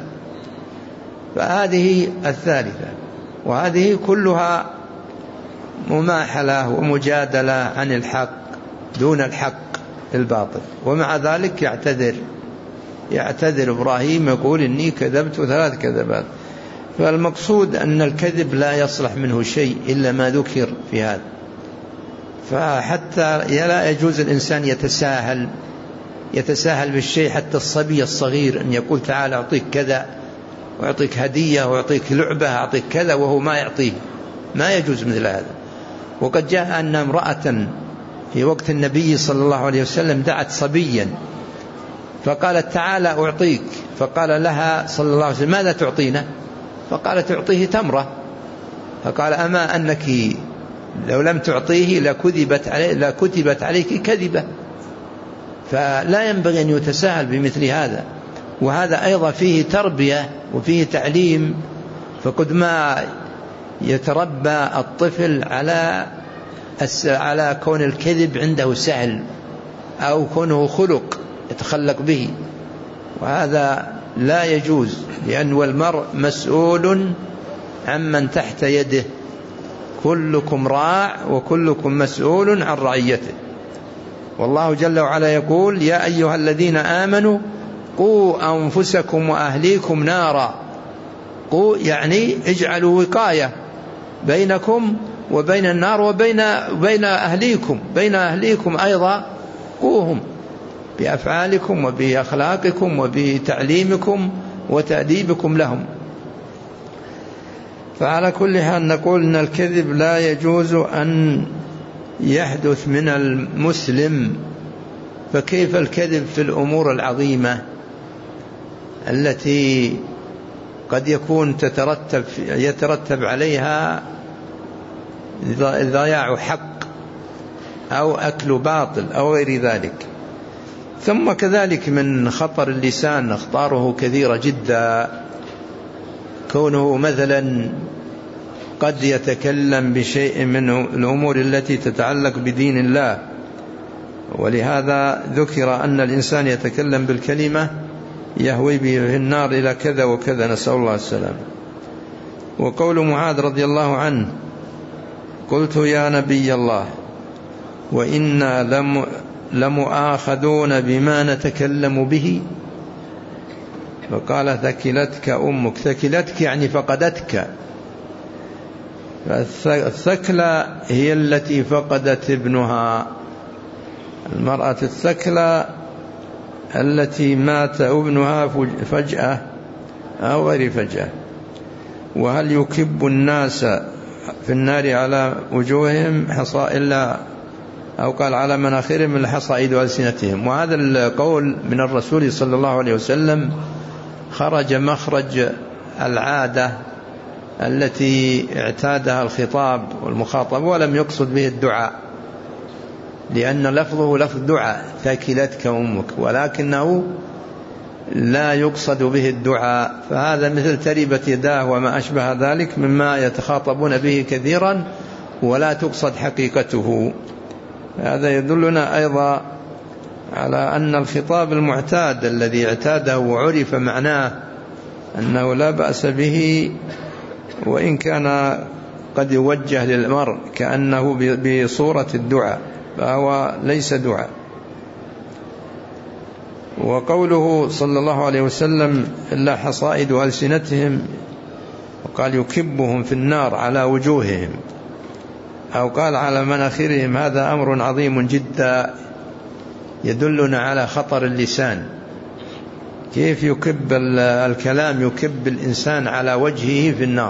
فهذه الثالثة. وهذه كلها مماحلة ومجادلة عن الحق دون الحق الباطل. ومع ذلك يعتذر إبراهيم يقول إني كذبت 3 كذبات. فالمقصود أن الكذب لا يصلح منه شيء إلا ما ذكر في هذا. فحتى لا يجوز الإنسان يتساهل بالشيء، حتى الصبي الصغير أن يقول تعال أعطيك كذا وأعطيك هدية وأعطيك لعبة أعطيك كذا وهو ما يعطيه، ما يجوز مثل هذا. وقد جاء أن امرأة في وقت النبي صلى الله عليه وسلم دعت صبيا فقالت تعال أعطيك، فقال لها صلى الله عليه وسلم ماذا تعطينا؟ فقالت تعطيه تمرة. فقال أما أنك لو لم تعطيه لكتبت عليك كذبة. فلا ينبغي أن يتساهل بمثل هذا. وهذا أيضا فيه تربية وفيه تعليم. فقد ما يتربى الطفل على كون الكذب عنده سهل أو كونه خلق يتخلق به، وهذا لا يجوز، لأن المرء مسؤول عمن تحت يده. كلكم راع وكلكم مسؤول عن رعيته. والله جل وعلا يقول يا أيها الذين آمنوا قوا أنفسكم وأهليكم نارا. قوا يعني اجعلوا وقاية بينكم وبين النار وبين أهليكم، بين أهليكم أيضا قوهم بأفعالكم وبأخلاقكم وبتعليمكم وتأديبكم لهم. فعلى كل حال نقول أن الكذب لا يجوز أن يحدث من المسلم، فكيف الكذب في الأمور العظيمة التي قد يكون يترتب عليها ضياع حق أو أكل باطل أو غير ذلك. ثم كذلك من خطر اللسان أخطاره كثيرة جدا، كونه مثلا قد يتكلم بشيء من الأمور التي تتعلق بدين الله، ولهذا ذكر أن الإنسان يتكلم بالكلمة يهوي به في النار إلى كذا وكذا، نسأل الله السلام. وقول معاذ رضي الله عنه قلت يا نبي الله وإنا لمؤاخذون بما نتكلم به، فقال ثكلتك أمك. ثكلتك يعني فقدتك. الثكلة هي التي فقدت ابنها، المرأة الثكلة التي مات ابنها فجأة أو غير فجأة. وهل يكب الناس في النار على وجوههم حصى إلا أو قال على مناخرهم الحصائد وألسنتهم. وهذا القول من الرسول صلى الله عليه وسلم خرج مخرج العادة التي اعتادها الخطاب والمخاطب، ولم يقصد به الدعاء، لأن لفظه لفظ دعاء ثكلتك أمك، ولكنه لا يقصد به الدعاء. فهذا مثل تربت يداه وما أشبه ذلك مما يتخاطبون به كثيرا ولا تقصد حقيقته. هذا يدلنا أيضا على أن الخطاب المعتاد الذي اعتاده وعرف معناه أنه لا بأس به، وإن كان قد يوجه للمرء كأنه بصورة الدعاء، فهو ليس دعاء. وقوله صلى الله عليه وسلم إلا حصائد ألسنتهم، وقال يكبهم في النار على وجوههم أو قال على مناخرهم، هذا أمر عظيم جدا يدلنا على خطر اللسان. كيف يكب الكلام، يكب الإنسان على وجهه في النار.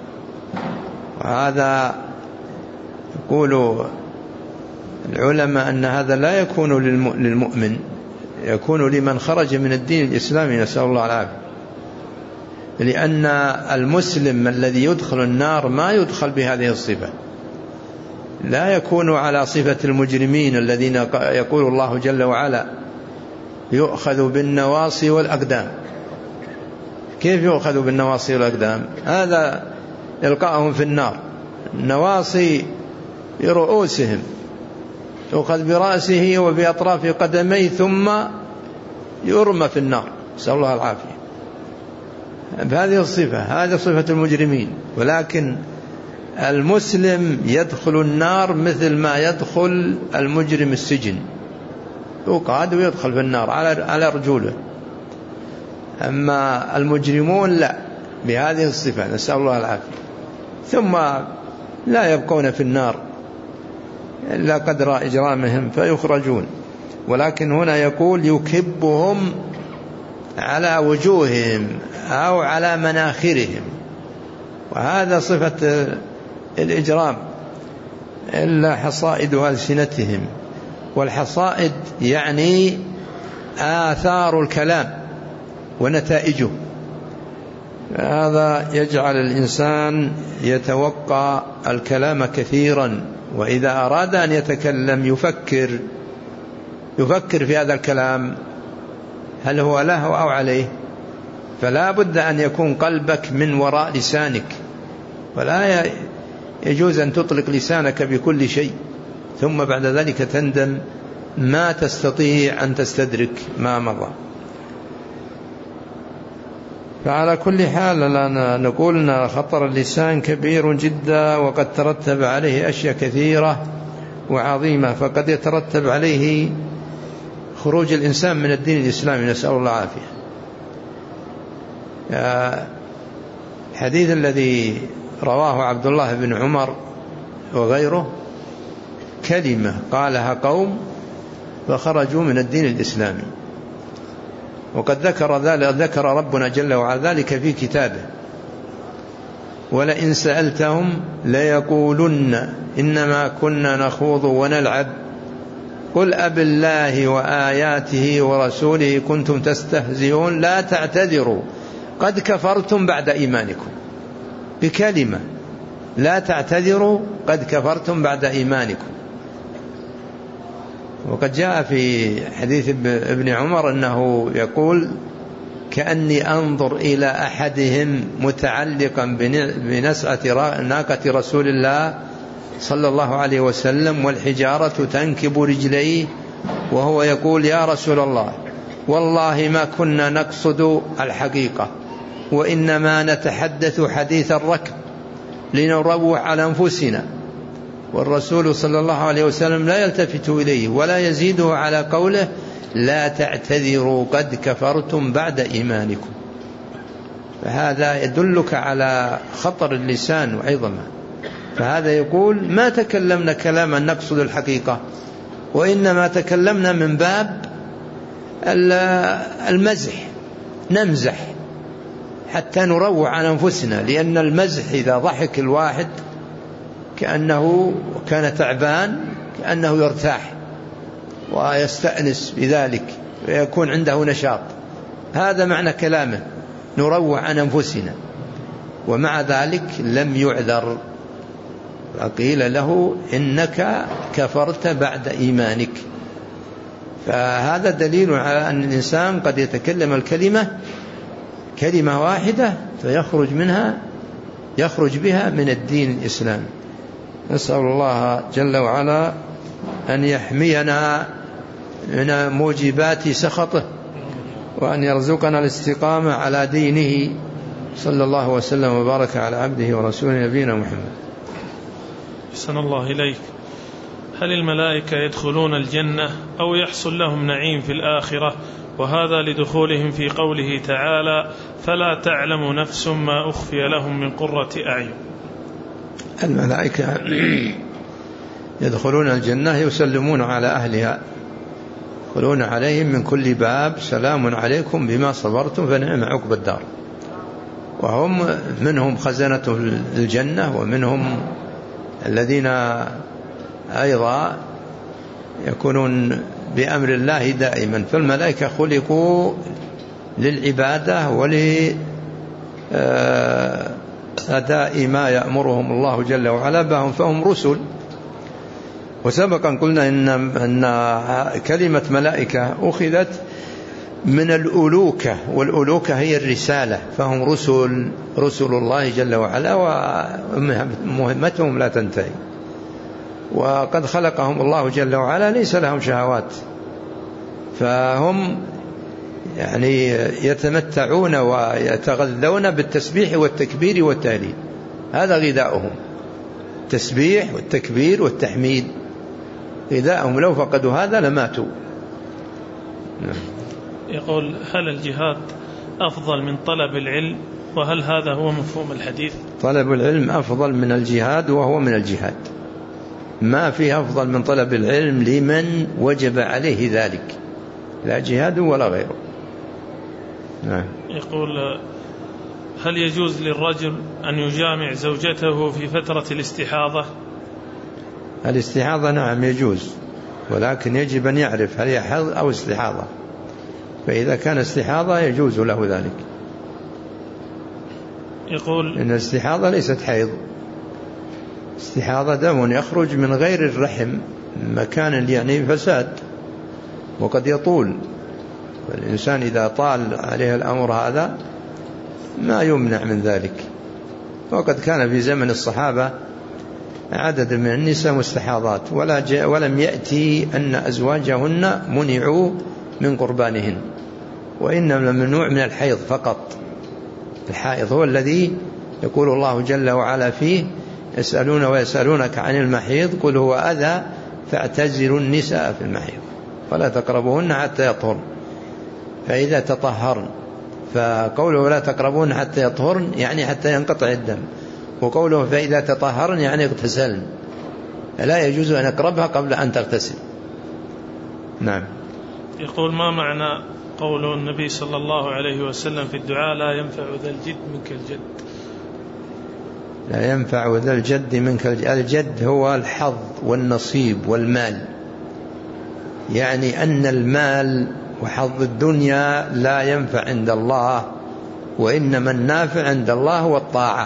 وهذا يقول العلماء أن هذا لا يكون للمؤمن، يكون لمن خرج من الدين الإسلامي، نسأل الله العافية. لأن المسلم الذي يدخل النار ما يدخل بهذه الصفة، لا يكون على صفة المجرمين الذين يقول الله جل وعلا يؤخذ بالنواصي والأقدام. كيف يؤخذ بالنواصي والأقدام؟ هذا يلقاهم في النار، النواصي برؤوسهم، يؤخذ برأسه وبأطراف قدميه ثم يرمى في النار، نسأل الله العافية. بهذه الصفة، هذه صفة المجرمين. ولكن المسلم يدخل النار مثل ما يدخل المجرم السجن، يقعد ويدخل في النار على رجوله. أما المجرمون لا، بهذه الصفة، نسأل الله العافية. ثم لا يبقون في النار إلا قدر إجرامهم فيخرجون. ولكن هنا يقول يكبهم على وجوههم أو على مناخرهم، وهذا صفة الإجرام. إلا حصائد ألسنتهم، والحصائد يعني آثار الكلام ونتائجه. هذا يجعل الإنسان يتوقع الكلام كثيرا، وإذا أراد أن يتكلم يفكر في هذا الكلام هل هو له أو عليه. فلا بد أن يكون قلبك من وراء لسانك، ولا يجوز أن تطلق لسانك بكل شيء ثم بعد ذلك تندم ما تستطيع أن تستدرك ما مضى. فعلى كل حال نقول أن خطر اللسان كبير جدا، وقد ترتب عليه أشياء كثيرة وعظيمة، فقد يترتب عليه خروج الإنسان من الدين الإسلامي، نسأل الله العافية. الحديث الذي رواه عبد الله بن عمر وغيره كلمة قالها قوم فخرجوا من الدين الإسلامي، وقد ذكر ربنا جل وعلا ذلك في كتابه: ولئن سألتهم ليقولن إنما كنا نخوض ونلعب قل أبالله وآياته ورسوله كنتم تستهزئون لا تعتذروا قد كفرتم بعد إيمانكم. بكلمة، لا تعتذروا قد كفرتم بعد إيمانكم. وقد جاء في حديث ابن عمر أنه يقول: كأني أنظر إلى أحدهم متعلقا بنسعة ناقة رسول الله صلى الله عليه وسلم والحجارة تنكب رجليه وهو يقول: يا رسول الله والله ما كنا نقصد الحقيقة وإنما نتحدث حديث الركب لنروح على أنفسنا. والرسول صلى الله عليه وسلم لا يلتفت إليه ولا يزيده على قوله: لا تعتذروا قد كفرتم بعد إيمانكم. فهذا يدلك على خطر اللسان وعظمه. فهذا يقول: ما تكلمنا كلاما نقصد الحقيقة، وإنما تكلمنا من باب المزح، نمزح حتى نروع عن أنفسنا، لأن المزح إذا ضحك الواحد كأنه كان تعبان كأنه يرتاح ويستأنس بذلك ويكون عنده نشاط. هذا معنى كلامه، نروع عن أنفسنا. ومع ذلك لم يعذر، فقيل له: إنك كفرت بعد إيمانك. فهذا دليل على أن الإنسان قد يتكلم الكلمة كلمة واحدة يخرج بها من الدين الإسلامي. نسأل الله جل وعلا أن يحمينا من موجبات سخطه، وأن يرزقنا الاستقامة على دينه، صلى الله وسلم وبارك على عبده ورسوله نبينا محمد. أحسن الله إليك. هل الملائكة يدخلون الجنة أو يحصل لهم نعيم في الآخرة؟ وهذا لدخولهم في قوله تعالى: فلا تعلم نفس ما أخفي لهم من قرة أعين. الملائكة يدخلون الجنة يسلمون على أهلها، يدخلون عليهم من كل باب: سلام عليكم بما صبرتم فنعم عقبى الدار. وهم منهم خزنة الجنة، ومنهم الذين أيضا يكونون بأمر الله دائما. فالملائكة خلقوا للعبادة ولأداء ما يأمرهم الله جل وعلا، فهم رسل. وسبقا قلنا إن كلمة ملائكة أخذت من الألوكة، والألوكة هي الرسالة، فهم رسل الله جل وعلا، ومهمتهم لا تنتهي. وقد خلقهم الله جل وعلا ليس لهم شهوات، فهم يعني يتمتعون ويتغذون بالتسبيح والتكبير والتهليل، هذا غذاؤهم، التسبيح والتكبير والتحميد غذاؤهم. لو فقدوا هذا لماتوا. يقول: هل الجهاد أفضل من طلب العلم؟ وهل هذا هو مفهوم الحديث؟ طلب العلم أفضل من الجهاد، وهو من الجهاد. ما فيه أفضل من طلب العلم لمن وجب عليه ذلك، لا جهاد ولا غيره. نعم. يقول: هل يجوز للرجل أن يجامع زوجته في فترة الاستحاضة؟ الاستحاضة نعم يجوز، ولكن يجب أن يعرف هل هي حيض أو استحاضة. فإذا كان استحاضة يجوز له ذلك. يقول: إن الاستحاضة ليست حيض، استحاضة دم يخرج من غير الرحم مكان يعني فساد، وقد يطول. والإنسان إذا طال عليه الأمر هذا ما يمنع من ذلك. وقد كان في زمن الصحابة عدد من النساء مستحاضات، ولم يأتي أن أزواجهن منعوا من قربانهن، وإنما ممنوع من الحيض فقط. الحائض هو الذي يقول الله جل وعلا فيه يسألون ويسألونك عن المحيض قل هو أذى فاعتزلوا النساء في المحيض ولا تقربوهن حتى يطهرن فإذا تطهرن. فقوله لا تقربوهن حتى يطهرن يعني حتى ينقطع الدم، وقوله فإذا تطهرن يعني اغتسلن، لا يجوز أن أقربها قبل أن تغتسل. نعم. يقول ما معنى قول النبي صلى الله عليه وسلم في الدعاء لا ينفع ذا الجد منك الجد؟ لا ينفع ذا الجد منك الجد. الجد هو الحظ والنصيب والمال، يعني أن المال وحظ الدنيا لا ينفع عند الله، وإنما النافع عند الله هو الطاعة.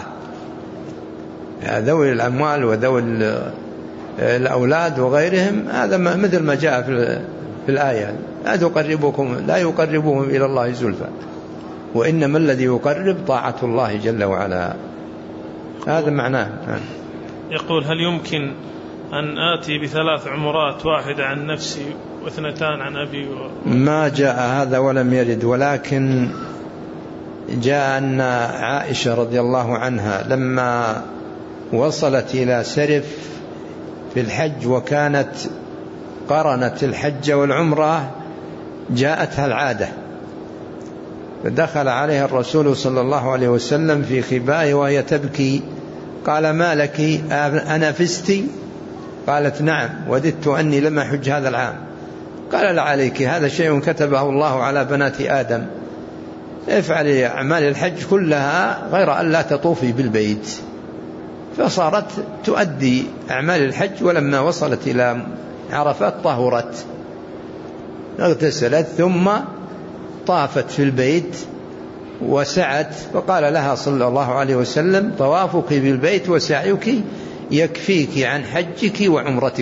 ذوي الأموال وذوي الأولاد وغيرهم هذا مثل ما جاء في الآية لا يقربهم إلى الله زلفى، وإنما الذي يقرب طاعة الله جل وعلا. هذا معناه. يقول هل يمكن أن آتي ب3 عمرات، واحدة عن نفسي و2 عن أبي ما جاء هذا ولم يرد، ولكن جاء أن عائشة رضي الله عنها لما وصلت إلى سرف في الحج وكانت قرنت الحج والعمرة جاءتها العادة، فدخل عليها الرسول صلى الله عليه وسلم في خبائه وهي تبكي، قال ما لك أنفستي؟ قالت نعم وددت أني لم أحج هذا العام. قال لا عليك، هذا شيء كتبه الله على بنات آدم، افعلي أعمال الحج كلها غير أن لا تطوفي بالبيت. فصارت تؤدي أعمال الحج، ولما وصلت إلى عرفات طهرت اغتسلت ثم طافت في البيت وسعت، فقال لها صلى الله عليه وسلم طوافك بالبيت وسعيك يكفيك عن حجك وعمرتك.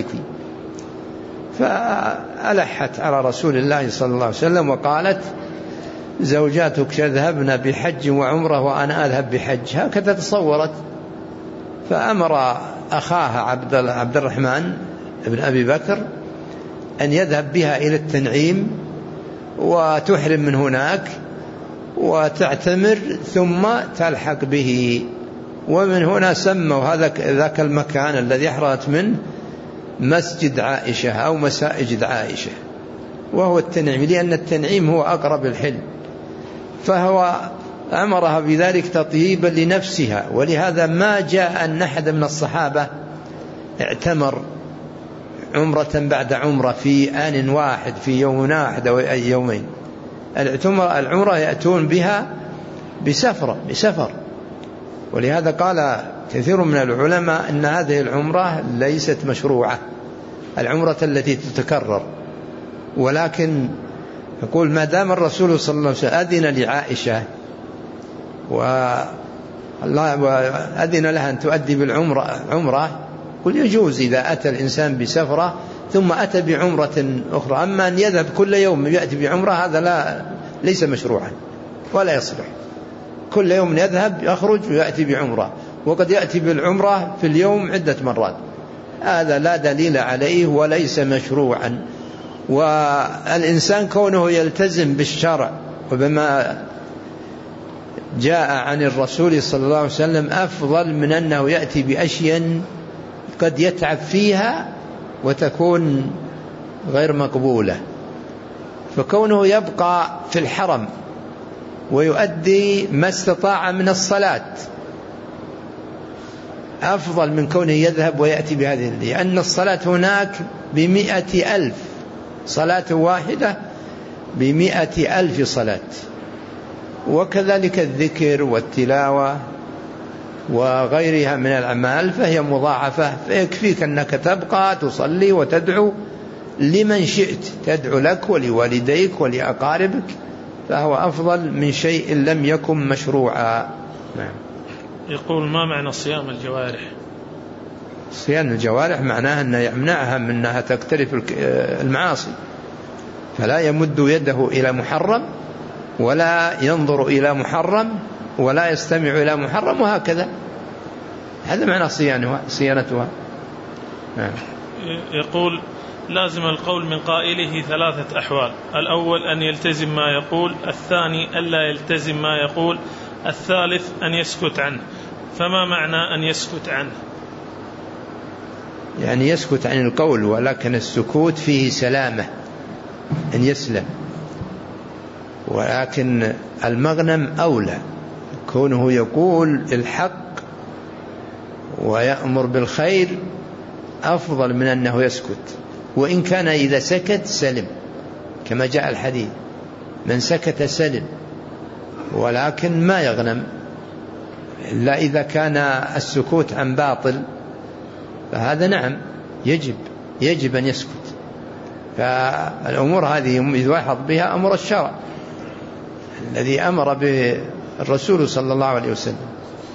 فألحت على رسول الله صلى الله عليه وسلم وقالت زوجاتك يذهبن بحج وعمره وأنا أذهب بحج، هكذا تصورت. فأمر أخاها عبد الرحمن بن أبي بكر أن يذهب بها إلى التنعيم وتحرم من هناك وتعتمر ثم تلحق به. ومن هنا سموا ذاك المكان الذي أحرمت منه مسجد عائشة أو مساجد عائشة، وهو التنعيم، لأن التنعيم هو أقرب الحل، فهو أمرها بذلك تطييبا لنفسها. ولهذا ما جاء أن أحد من الصحابة اعتمر عمرة بعد عمرة في آن واحد في يوم واحد أو أي يومين. العمرة يأتون بها بسفر. ولهذا قال كثير من العلماء أن هذه العمرة ليست مشروعة، العمرة التي تتكرر. ولكن يقول ما دام الرسول صلى الله عليه وسلم أذن لعائشة وأذن لها أن تؤدي بالعمرة، قل يجوز إذا أتى الإنسان بسفرة ثم أتى بعمرة أخرى. أما أن يذهب كل يوم يأتي بعمرة هذا ليس مشروعا ولا يصلح. كل يوم يذهب يخرج ويأتي بعمرة، وقد يأتي بالعمرة في اليوم عدة مرات، هذا لا دليل عليه وليس مشروعا. والإنسان كونه يلتزم بالشرع وبما جاء عن الرسول صلى الله عليه وسلم أفضل من أنه يأتي بأشياء قد يتعب فيها وتكون غير مقبولة. فكونه يبقى في الحرم ويؤدي ما استطاع من الصلاة أفضل من كونه يذهب ويأتي بهذه، لأن الصلاة هناك 100,000 صلاة واحدة 100,000 صلاة، وكذلك الذكر والتلاوة وغيرها من الأعمال فهي مضاعفة. فيكفيك أنك تبقى تصلي وتدعو لمن شئت، تدعو لك ولوالديك ولأقاربك، فهو أفضل من شيء لم يكن مشروعا. نعم. يقول ما معنى صيام الجوارح؟ صيام الجوارح معناها أن يمنعها من أنها تقترف المعاصي، فلا يمد يده إلى محرم ولا ينظر إلى محرم ولا يستمع إلى محرم، وهكذا. هذا معنى صيانتها. نعم. يقول لازم القول من قائله 3 أحوال: الأول أن يلتزم ما يقول، الثاني ألا يلتزم ما يقول، الثالث أن يسكت عنه، فما معنى أن يسكت عنه؟ يعني يسكت عن القول، ولكن السكوت فيه سلامة أن يسلم، ولكن المغنم أولى، كونه يقول الحق ويأمر بالخير أفضل من أنه يسكت، وإن كان إذا سكت سلم كما جاء الحديث من سكت سلم، ولكن ما يغنم إلا إذا كان السكوت عن باطل، فهذا نعم يجب أن يسكت. فالأمور هذه يلاحظ بها أمر الشرع الذي أمر به الرسول صلى الله عليه وسلم.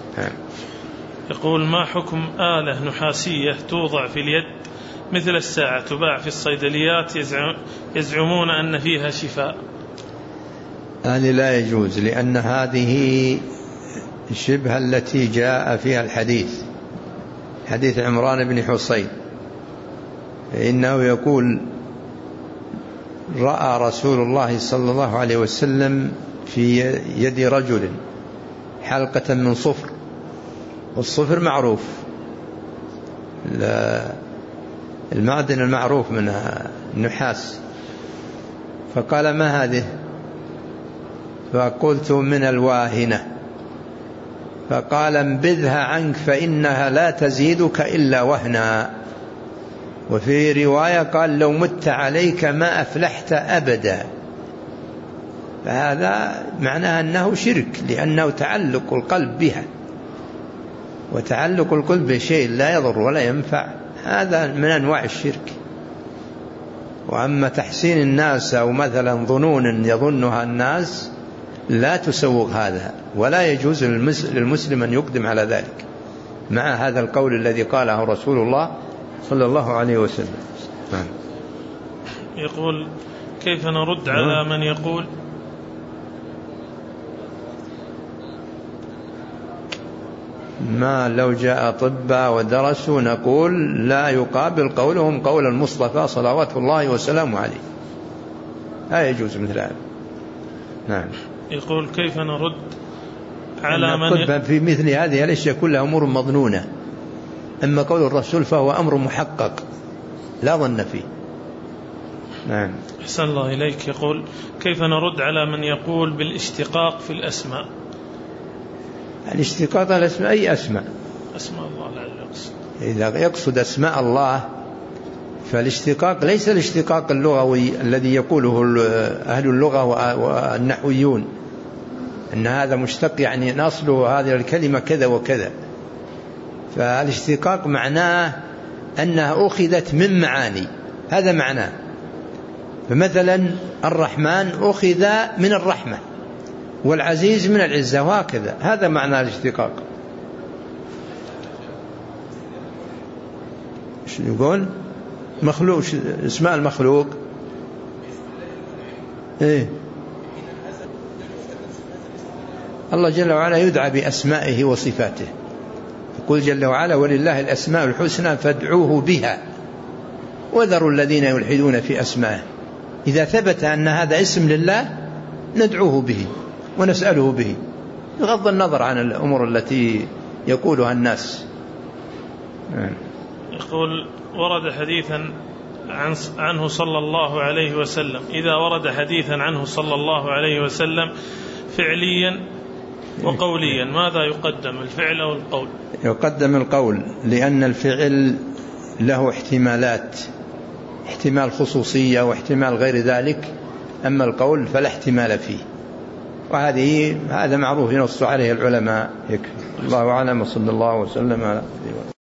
يقول: ما حكم آلة نحاسية توضع في اليد مثل الساعة تباع في الصيدليات يزعمون أن فيها شفاء؟ هذه لا يجوز، لأن هذه شبه التي جاء فيها الحديث، حديث عمران بن حصين، إنه يقول: رأى رسول الله صلى الله عليه وسلم في يد رجل حلقة من صفر، والصفر معروف المعدن المعروف من النحاس، فقال: ما هذه؟ فقلت: من الواهنة. فقال: انبذها عنك فإنها لا تزيدك إلا وهنا. وفي رواية قال: لو مت عليك ما أفلحت أبدا. فهذا معناه أنه شرك، لأنه تعلق القلب بها، وتعلق القلب بشيء لا يضر ولا ينفع هذا من أنواع الشرك. وأما تحسين الناس أو مثلا ظنون يظنها الناس لا تسوغ هذا، ولا يجوز للمسلم أن يقدم على ذلك، مع هذا القول الذي قاله رسول الله صلى الله عليه وسلم. يقول: كيف نرد على من يقول ما لو جاء أطباء ودرسوا نقول لا يقابل قولهم قول المصطفى صلوات الله وسلامه عليه، لا يجوز مثل هذا. نعم. يقول: كيف نرد على من في مثل هذه الأشياء كلها أمور مظنونة، أما قول الرسول فهو أمر محقق لا ظن فيه. نعم. أحسن الله إليك. يقول: كيف نرد على من يقول بالاشتقاق في الأسماء؟ الاشتقاق الأسماء أي أسماء الله لا يقصد. إذا يقصد أسماء الله فالاشتقاق ليس الاشتقاق اللغوي الذي يقوله أهل اللغة والنحويون أن هذا مشتق يعني نصله هذه الكلمة كذا وكذا، فالاشتقاق معناه أنها أخذت من معاني، هذا معناه. فمثلا الرحمن أخذ من الرحمة، والعزيز من العزة، وهكذا، هذا معنى الاشتقاق. شو يقول؟ مخلوق، اسماء المخلوق إيه؟ الله جل وعلا يدعى بأسمائه وصفاته، يقول جل وعلا: ولله الأسماء الحسنى فادعوه بها وذروا الذين يلحدون في أسمائه. إذا ثبت أن هذا اسم لله ندعوه به ونسأله به، بغض النظر عن الأمور التي يقولها الناس. يقول: ورد حديثا عنه صلى الله عليه وسلم، إذا ورد حديثا عنه صلى الله عليه وسلم فعليا وقوليا ماذا يقدم، الفعل أو القول؟ يقدم القول، لأن الفعل له احتمالات، احتمال خصوصية واحتمال غير ذلك، أما القول فلا احتمال فيه، وهذا معروف ينص عليه العلماء. الله أعلم، وصلى الله وسلم على